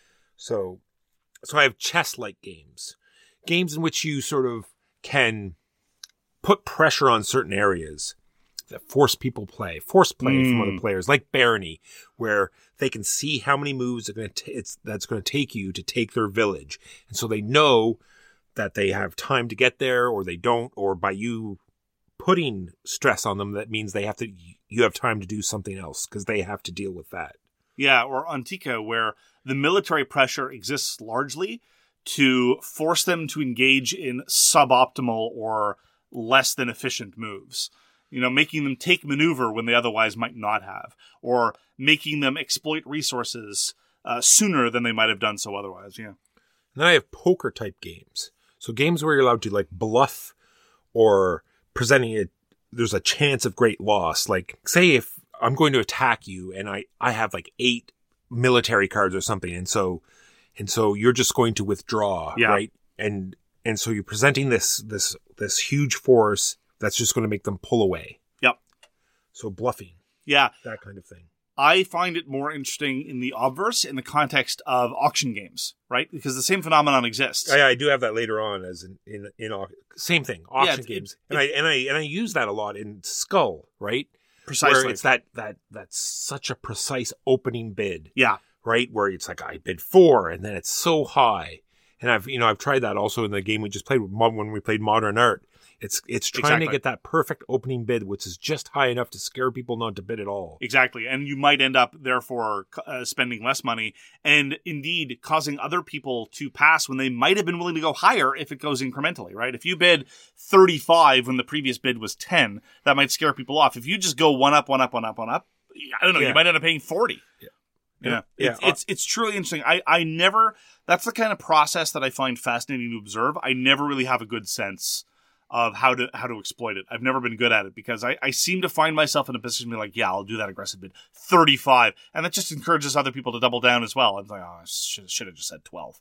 So I have chess-like games in which you sort of can put pressure on certain areas that force play from other players, like Barony, where they can see how many moves that's going to take you to take their village. And so they know that they have time to get there, or they don't, or by you putting stress on them, that means you have time to do something else because they have to deal with that. Yeah, or Antica, where the military pressure exists largely to force them to engage in suboptimal or less than efficient moves. You know, making them take maneuver when they otherwise might not have, or making them exploit resources sooner than they might have done so otherwise, yeah. And then I have poker-type games. So games where you're allowed to, like, bluff or presenting there's a chance of great loss. Like, say if I'm going to attack you and I have, like, 8 military cards or something, and so you're just going to withdraw, right? And so you're presenting this huge force that's just going to make them pull away. Yep. So bluffing. Yeah. That kind of thing. I find it more interesting in the obverse, in the context of auction games, right? Because the same phenomenon exists. I do have that later on as in same thing, auction games, and I use that a lot in Skull, right? Precisely. Where it's that's such a precise opening bid. Yeah. Right? Where it's like, I bid 4 and then it's so high. And I've tried that also in the game we just played when we played Modern Art. It's trying to get that perfect opening bid, which is just high enough to scare people not to bid at all. Exactly. And you might end up, therefore, spending less money and indeed causing other people to pass when they might have been willing to go higher if it goes incrementally, right? If you bid 35 when the previous bid was 10, that might scare people off. If you just go one up, I don't know, you might end up paying 40. Yeah. It's truly interesting. I never, that's the kind of process that I find fascinating to observe. I never really have a good sense of how to exploit it. I've never been good at it because I seem to find myself in a position to be like, yeah, I'll do that aggressive bid. 35. And that just encourages other people to double down as well. I'm like, oh, I should have just said 12.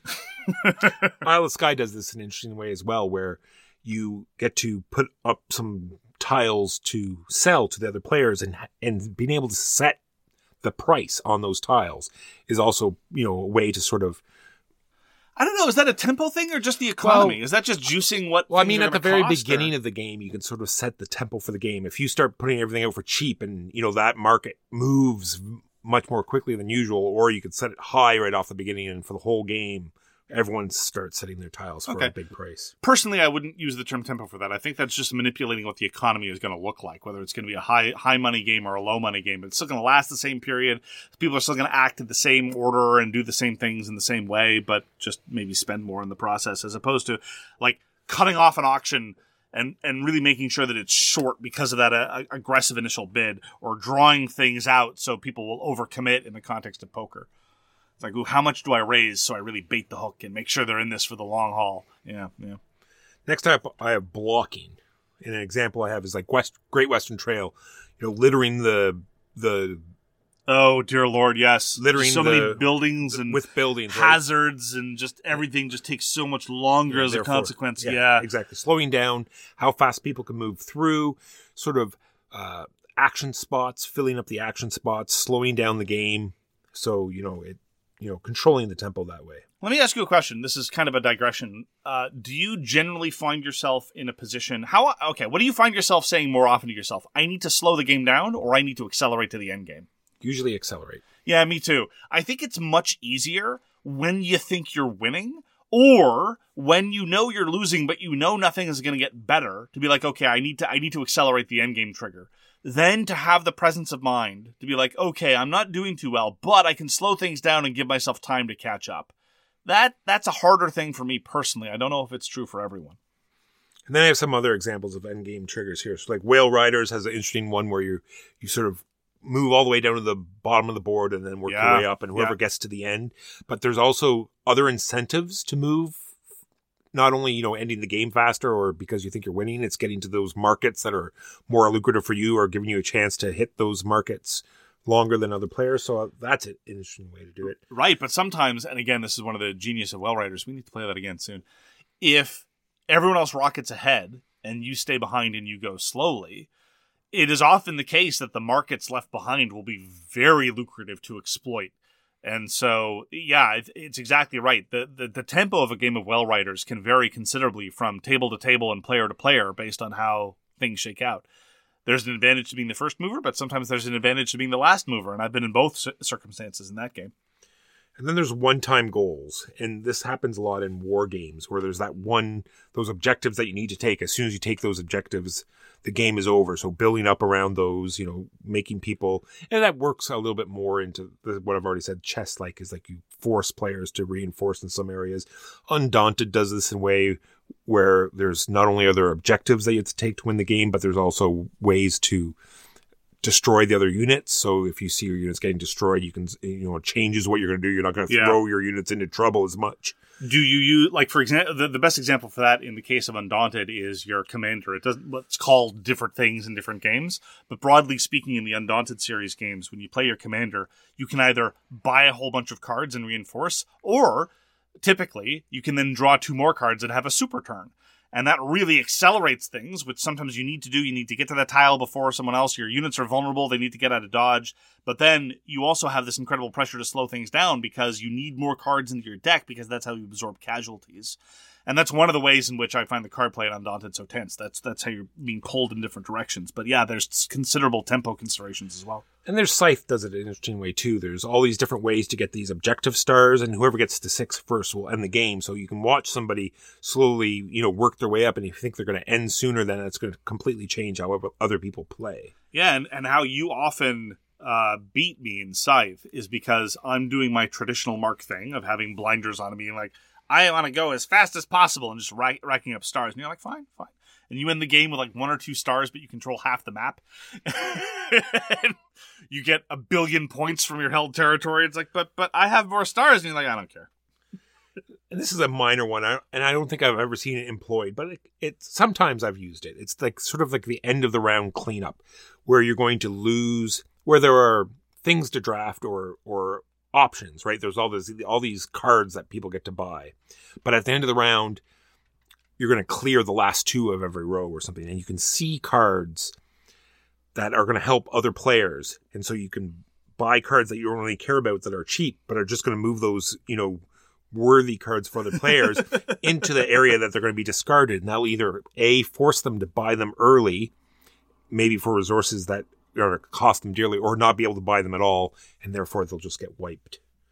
Isle of Skye does this in an interesting way as well, where you get to put up some tiles to sell to the other players, and being able to set the price on those tiles is also, a way to sort of, I don't know. Is that a tempo thing or just the economy? Well, is that just juicing what? Well, I mean, at the very beginning of the game, you can sort of set the tempo for the game. If you start putting everything out for cheap, and that market moves much more quickly than usual, or you could set it high right off the beginning and for the whole game, everyone starts setting their tiles for a big price. Personally, I wouldn't use the term tempo for that. I think that's just manipulating what the economy is going to look like, whether it's going to be a high money game or a low money game. But it's still going to last the same period. People are still going to act in the same order and do the same things in the same way, but just maybe spend more in the process, as opposed to like cutting off an auction and really making sure that it's short because of that aggressive initial bid, or drawing things out so people will overcommit in the context of poker. It's like, ooh, how much do I raise so I really bait the hook and make sure they're in this for the long haul? Yeah. Next up, I have blocking. And an example I have is like Great Western Trail, littering the oh dear Lord, yes, littering so many buildings and with buildings, hazards, right? And just everything just takes so much longer as a consequence. Yeah, exactly. Slowing down how fast people can move through, sort of action spots, filling up the action spots, slowing down the game. So controlling the tempo that way. Let me ask you a question. This is kind of a digression. Do you generally find yourself in a position... what do you find yourself saying more often to yourself? I need to slow the game down, or I need to accelerate to the end game? Usually accelerate. Yeah, me too. I think it's much easier when you think you're winning, or when you know you're losing, but you know nothing is going to get better, to be like, okay, I need to accelerate the end game trigger. Then to have the presence of mind to be like, okay, I'm not doing too well, but I can slow things down and give myself time to catch up. That's a harder thing for me personally. I don't know if it's true for everyone. And then I have some other examples of endgame triggers here. So like Whale Riders has an interesting one where you sort of move all the way down to the bottom of the board and then work your way up, and whoever gets to the end. But there's also other incentives to move. Not only, ending the game faster or because you think you're winning, it's getting to those markets that are more lucrative for you or giving you a chance to hit those markets longer than other players. So that's an interesting way to do it. Right, but sometimes, and again, this is one of the genius of Whale Riders, we need to play that again soon. If everyone else rockets ahead and you stay behind and you go slowly, it is often the case that the markets left behind will be very lucrative to exploit. And so, yeah, it's exactly right. The tempo of a game of Whale Riders can vary considerably from table to table and player to player based on how things shake out. There's an advantage to being the first mover, but sometimes there's an advantage to being the last mover, and I've been in both circumstances in that game. And then there's one-time goals, and this happens a lot in war games where there's those objectives that you need to take. As soon as you take those objectives, the game is over. So building up around those, making people, and that works a little bit more into what I've already said. Chess-like is like you force players to reinforce in some areas. Undaunted does this in a way where there's not only other objectives that you have to take to win the game, but there's also ways to destroy the other units. So if you see your units getting destroyed, you can, it changes what you're going to do. You're not going to throw your units into trouble as much. Do you use, like, for example, the best example for that in the case of Undaunted is your commander. It's called different things in different games, but broadly speaking, in the Undaunted series games, when you play your commander, you can either buy a whole bunch of cards and reinforce, or typically you can then draw 2 more cards and have a super turn. And that really accelerates things, which sometimes you need to do. You need to get to that tile before someone else. Your units are vulnerable. They need to get out of dodge. But then you also have this incredible pressure to slow things down because you need more cards into your deck because that's how you absorb casualties. And that's one of the ways in which I find the card play at Undaunted so tense. That's how you're being pulled in different directions. But yeah, there's considerable tempo considerations as well. And there's Scythe does it in an interesting way too. There's all these different ways to get these objective stars, and whoever gets to 6 first will end the game. So you can watch somebody slowly, work their way up, and if you think they're going to end sooner, then it's going to completely change how other people play. Yeah, and how you often beat me in Scythe is because I'm doing my traditional Mark thing of having blinders on me and like, I want to go as fast as possible and just racking up stars. And you're like, fine. And you end the game with like 1 or 2 stars, but you control half the map. You get 1 billion points from your held territory. It's like, but I have more stars. And you're like, I don't care. And this is a minor one, and I don't think I've ever seen it employed, but sometimes I've used it. It's like sort of like the end of the round cleanup, where you're going to lose, where there are things to draft or options, right? There's all these cards that people get to buy, but at the end of the round, you're going to clear the last 2 of every row or something, and you can see cards that are going to help other players, and so you can buy cards that you don't really care about that are cheap, but are just going to move those, worthy cards for other players into the area that they're going to be discarded, and that'll either force them to buy them early, maybe for resources that are cost them dearly, or not be able to buy them at all, and therefore they'll just get wiped.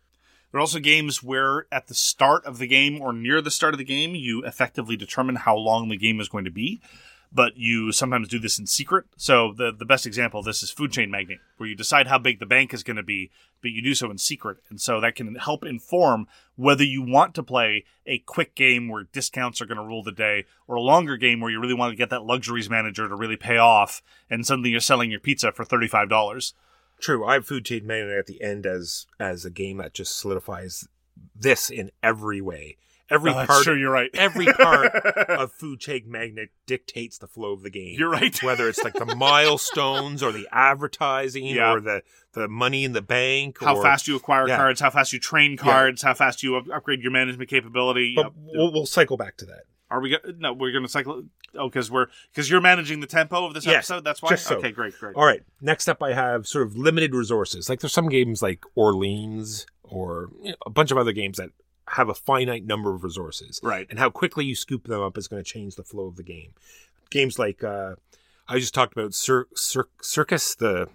There are also games where at the start of the game or near the start of the game, you effectively determine how long the game is going to be, but you sometimes do this in secret. So the best example of this is Food Chain Magnate, where you decide how big the bank is going to be, but you do so in secret. And so that can help inform whether you want to play a quick game where discounts are going to rule the day, or a longer game where you really want to get that luxuries manager to really pay off, and suddenly you're selling your pizza for $35. True. I have Food Chain Magnate at the end as a game that just solidifies this in every way. Every part, Sure, you're right. Every part of Food Chain Magnate dictates the flow of the game. You're right. Whether it's like the milestones or the advertising Yeah. or the money in the bank. How or, fast you acquire Yeah. cards, how fast you train cards, how fast you upgrade your management capability. But we'll cycle back to that. Are we? No, we're going to cycle. Oh, because you're managing the tempo of this Yes, episode. That's why. just so. Okay, great. All right. Next up, I have sort of limited resources. Like there's some games like Orleans or a bunch of other games that have a finite number of resources. Right. And how quickly you scoop them up is going to change the flow of the game. Games like I just talked about Circus, the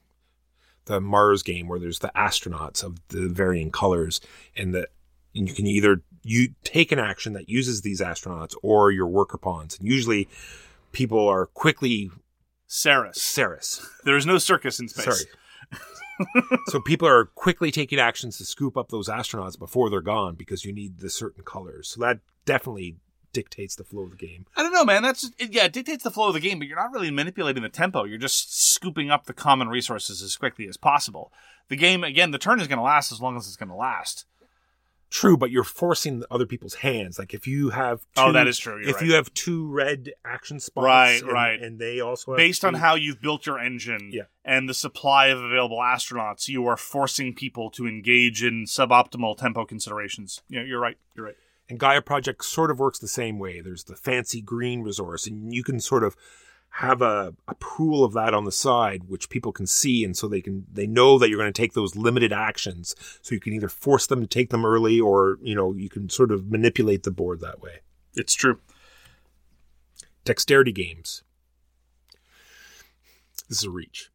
Mars game where there's the astronauts of the varying colors, and you can either take an action that uses these astronauts or your worker pawns. And usually people are quickly Ceres. There is no circus in space. Sorry. So people are quickly taking actions to scoop up those astronauts before they're gone because you need the certain colors. So that definitely dictates the flow of the game. I don't know, man. It dictates the flow of the game, but you're not really manipulating the tempo. You're just scooping up the common resources as quickly as possible. The game, again, the turn is going to last as long as it's going to last. True, but you're forcing other people's hands. Like if you have that is true. You're if right. you have 2 red action spots, Right. and they also have Based on 2 how you've built your engine Yeah. and the supply of available astronauts, you are forcing people to engage in suboptimal tempo considerations. Yeah, you're right. And Gaia Project sort of works the same way. There's the fancy green resource, and you can sort of have a pool of that on the side, which people can see, and so they know that you're going to take those limited actions. So you can either force them to take them early, or you can sort of manipulate the board that way. It's true. Dexterity games. This is a reach.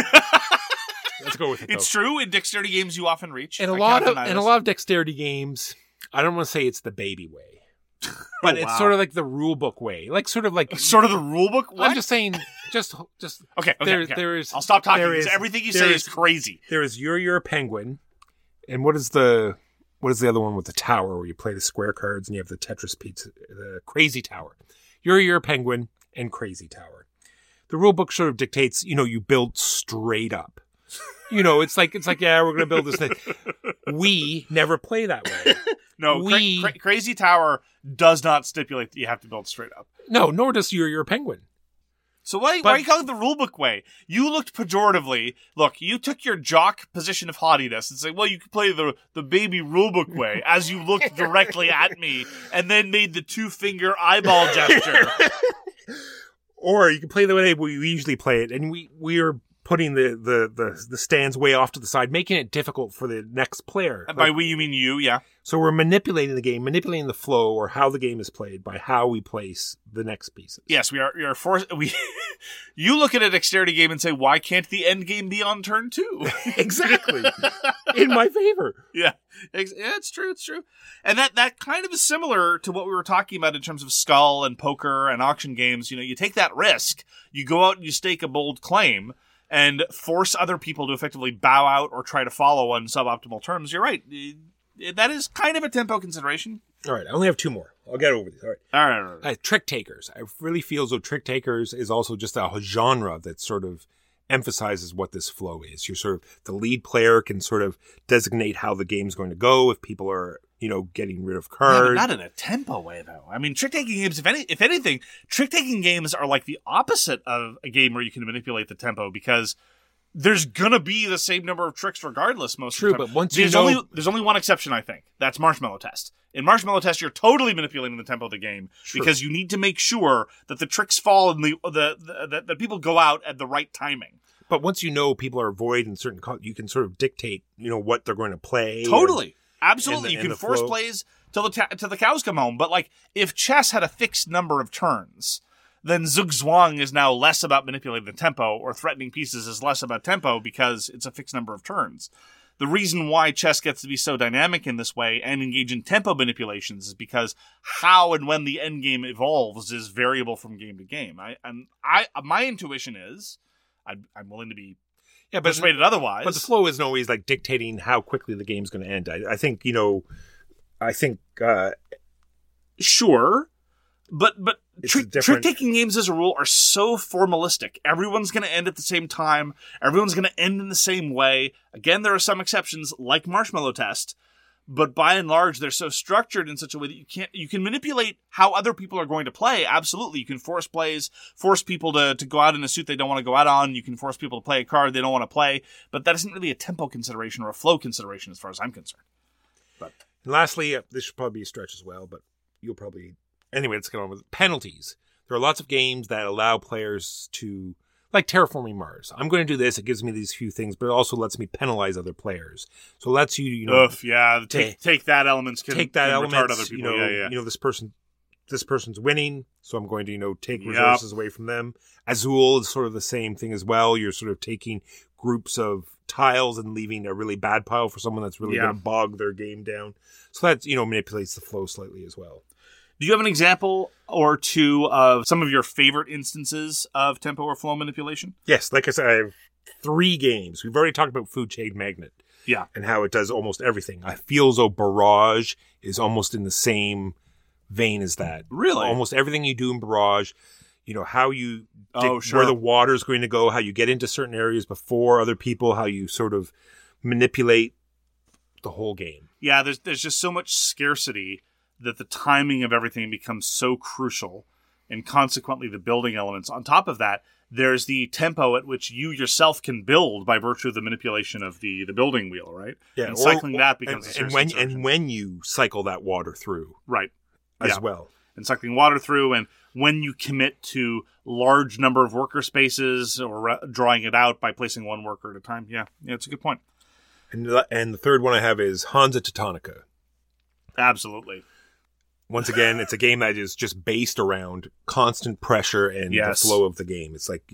Let's go with it. It's though. true. In dexterity games, you often reach. And a I lot can't of deny this. dexterity games, I don't want to say it's the baby way, but it's wow. sort of like the rule book way, like sort of like Sort of the rule book. What? I'm just saying, just okay. there is. I'll stop talking there because is- everything you there say is- is crazy. There is You're a Penguin, and what is the other one with the tower where you play the square cards and you have the Tetris pizza, the Crazy Tower. You're a Penguin and Crazy Tower. The rule book sort of dictates, you build straight up. It's like yeah, we're gonna build this thing. We never play that way. No, Crazy Tower does not stipulate that you have to build straight up. No, nor does You're a Penguin. So why are you calling it the rulebook way? You looked pejoratively. Look, you took your jock position of haughtiness and said, well, you could play the baby rulebook way as you looked directly at me and then made the 2-finger eyeball gesture. Or you can play the way we usually play it, and we are putting the stands way off to the side, making it difficult for the next player. By we, you mean you, yeah. So we're manipulating the game, manipulating the flow or how the game is played by how we place the next pieces. Yes, we are forced. You look at a dexterity game and say, why can't the end game be on turn 2? Exactly. In my favor. Yeah, it's true. And that kind of is similar to what we were talking about in terms of skull and poker and auction games. You take that risk, you go out and you stake a bold claim and force other people to effectively bow out or try to follow on suboptimal terms. You're right. That is kind of a tempo consideration. All right, I only have 2 more. I'll get over these. All right. All right. Trick Takers. I really feel as though Trick Takers is also just a genre that sort of emphasizes what this flow is. You're sort of, the lead player can sort of designate how the game's going to go if people are, getting rid of Yeah, cards. but not in a tempo way, though. I mean, trick-taking games, if anything, trick-taking games are like the opposite of a game where you can manipulate the tempo because there's gonna be the same number of tricks regardless most True, of the time. but once there's you know... there's only one exception, I think. That's Marshmallow Test. In Marshmallow Test, you're totally manipulating the tempo of the game because you need to make sure that the tricks fall and that people go out at the right timing. But once people are avoiding certain you can sort of dictate, what they're going to play. Totally. Absolutely. and You can the force flow. plays till the cows come home. But like, if chess had a fixed number of turns, then Zugzwang is now less about manipulating the tempo, or threatening pieces is less about tempo because it's a fixed number of turns. The reason why chess gets to be so dynamic in this way and engage in tempo manipulations is because how and when the endgame evolves is variable from game to game. My intuition is, I'm willing to be persuaded otherwise. But the flow isn't always like dictating how quickly the game's going to end. I think, sure, but It's trick-taking games as a rule are so formalistic. Everyone's going to end at the same time. Everyone's going to end in the same way. Again, there are some exceptions, like Marshmallow Test, but by and large, they're so structured in such a way that you can manipulate how other people are going to play. Absolutely. You can force plays, force people to go out in a suit they don't want to go out on. You can force people to play a card they don't want to play, but that isn't really a tempo consideration or a flow consideration as far as I'm concerned. But And lastly, this should probably be a stretch as well, but you'll probably... Anyway, let's get on with it. Penalties. There are lots of games that allow players to, like Terraforming Mars. I'm going to do this. It gives me these few things, but it also lets me penalize other players. So it lets you, take that elements can retard other people. This person's winning, so I'm going to, take resources away from them. Azul is sort of the same thing as well. You're sort of taking groups of tiles and leaving a really bad pile for someone that's really going to bog their game down. So that, manipulates the flow slightly as well. Do you have an example or two of some of your favorite instances of tempo or flow manipulation? Yes, like I said, I have 3 games. We've already talked about Food Chain Magnet. Yeah. And how it does almost everything. I feel as though Barrage is almost in the same vein as that. Really? Almost everything you do in Barrage, how you where the water's going to go, how you get into certain areas before other people, how you sort of manipulate the whole game. Yeah, there's just so much scarcity that the timing of everything becomes so crucial, and consequently the building elements. On top of that, there's the tempo at which you yourself can build by virtue of the manipulation of the building wheel, right? Yeah, and cycling that becomes when you cycle that water through, right, as well, and cycling water through, and when you commit to large number of worker spaces or drawing it out by placing one worker at a time. Yeah, it's a good point. And the third one I have is Hansa Teutonica. Absolutely. Once again, it's a game that is just based around constant pressure and the flow of the game. It's like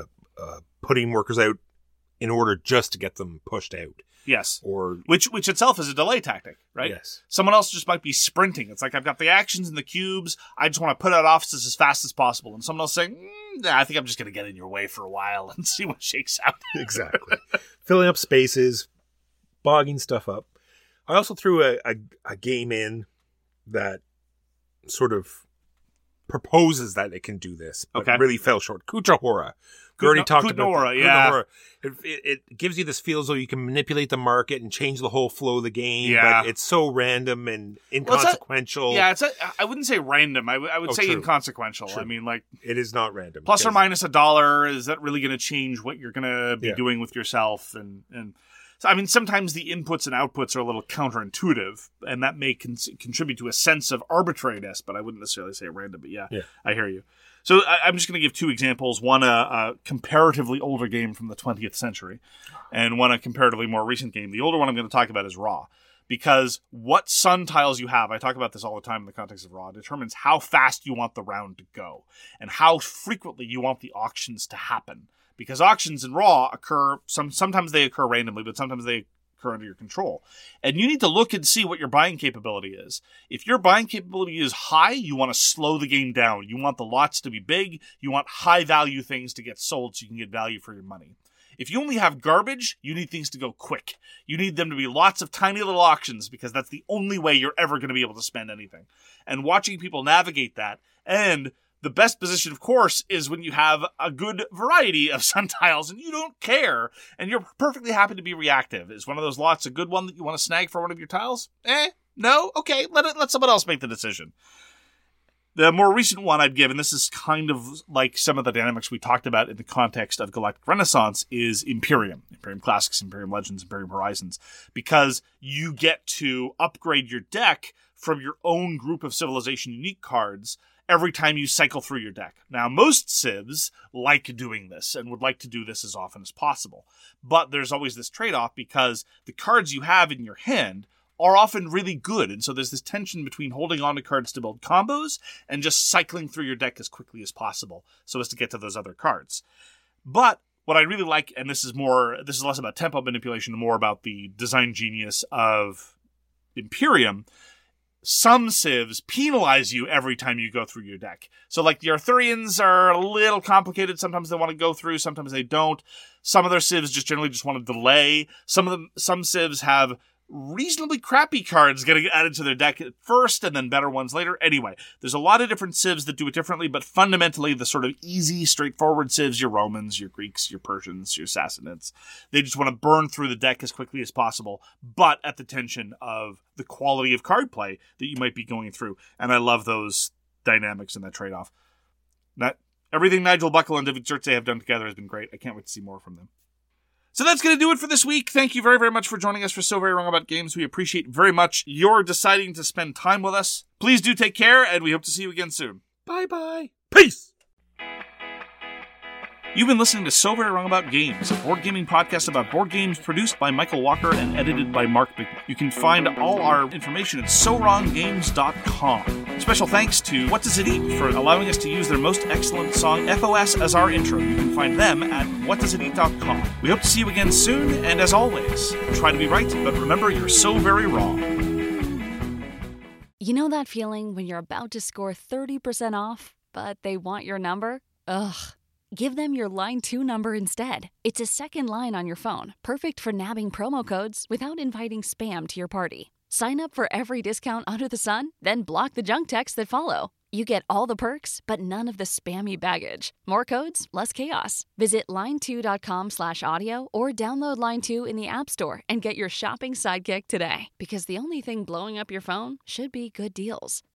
putting workers out in order just to get them pushed out. Yes. Or which itself is a delay tactic, right? Yes. Someone else just might be sprinting. It's like, I've got the actions and the cubes. I just want to put out offices as fast as possible. And someone else saying, I think I'm just going to get in your way for a while and see what shakes out. Exactly. Filling up spaces, bogging stuff up. I also threw a game in that sort of proposes that it can do this, but really fell short. Kuchahora. We already talked about Kuchahora. It gives you this feel as though you can manipulate the market and change the whole flow of the game, but it's so random and inconsequential. I wouldn't say random. I would say true. inconsequential. True. I mean, like, it is not random. Plus or minus $1. Is that really going to change what you're going to be doing with yourself? And so, I mean, sometimes the inputs and outputs are a little counterintuitive, and that may contribute to a sense of arbitrariness, but I wouldn't necessarily say random. But yeah. I hear you. So I'm just going to give 2 examples. One, a comparatively older game from the 20th century, and one, a comparatively more recent game. The older one I'm going to talk about is Raw, because what sun tiles you have, I talk about this all the time in the context of Raw, determines how fast you want the round to go, and how frequently you want the auctions to happen. Because auctions in Raw occur, sometimes they occur randomly, but sometimes they occur under your control. And you need to look and see what your buying capability is. If your buying capability is high, you want to slow the game down. You want the lots to be big. You want high-value things to get sold so you can get value for your money. If you only have garbage, you need things to go quick. You need them to be lots of tiny little auctions, because that's the only way you're ever going to be able to spend anything. And watching people navigate that, and the best position, of course, is when you have a good variety of sun tiles and you don't care and you're perfectly happy to be reactive. Is one of those lots a good one that you want to snag for one of your tiles? No? Okay, let someone else make the decision. The more recent one I'd give, and this is kind of like some of the dynamics we talked about in the context of Galactic Renaissance, is Imperium. Imperium Classics, Imperium Legends, Imperium Horizons. Because you get to upgrade your deck from your own group of Civilization unique cards every time you cycle through your deck. Now, most civs like doing this and would like to do this as often as possible. But there's always this trade-off, because the cards you have in your hand are often really good. And so there's this tension between holding on to cards to build combos and just cycling through your deck as quickly as possible so as to get to those other cards. But what I really like, and this is less about tempo manipulation and more about the design genius of Imperium, some civs penalize you every time you go through your deck. So like the Arthurians are a little complicated. Sometimes they want to go through, sometimes they don't. Some of their civs generally just want to delay. Some civs have reasonably crappy cards getting added to their deck at first and then better ones later. Anyway, there's a lot of different civs that do it differently, but fundamentally the sort of easy, straightforward civs, your Romans, your Greeks, your Persians, your Sassanids, they just want to burn through the deck as quickly as possible, but at the tension of the quality of card play that you might be going through. And I love those dynamics and that trade-off. Everything Nigel Buckle and David Zirtze have done together has been great. I can't wait to see more from them. So that's going to do it for this week. Thank you very, very much for joining us for So Very Wrong About Games. We appreciate very much your deciding to spend time with us. Please do take care, and we hope to see you again soon. Bye-bye. Peace! You've been listening to So Very Wrong About Games, a board gaming podcast about board games produced by Michael Walker and edited by Mark Bicknell. You can find all our information at SoWrongGames.com. Special thanks to What Does It Eat for allowing us to use their most excellent song, FOS, as our intro. You can find them at WhatDoesItEat.com. We hope to see you again soon, and as always, try to be right, but remember you're so very wrong. You know that feeling when you're about to score 30% off, but they want your number? Ugh. Give them your Line 2 number instead. It's a second line on your phone, perfect for nabbing promo codes without inviting spam to your party. Sign up for every discount under the sun, then block the junk texts that follow. You get all the perks, but none of the spammy baggage. More codes, less chaos. Visit line2.com/audio or download Line 2 in the App Store and get your shopping sidekick today. Because the only thing blowing up your phone should be good deals.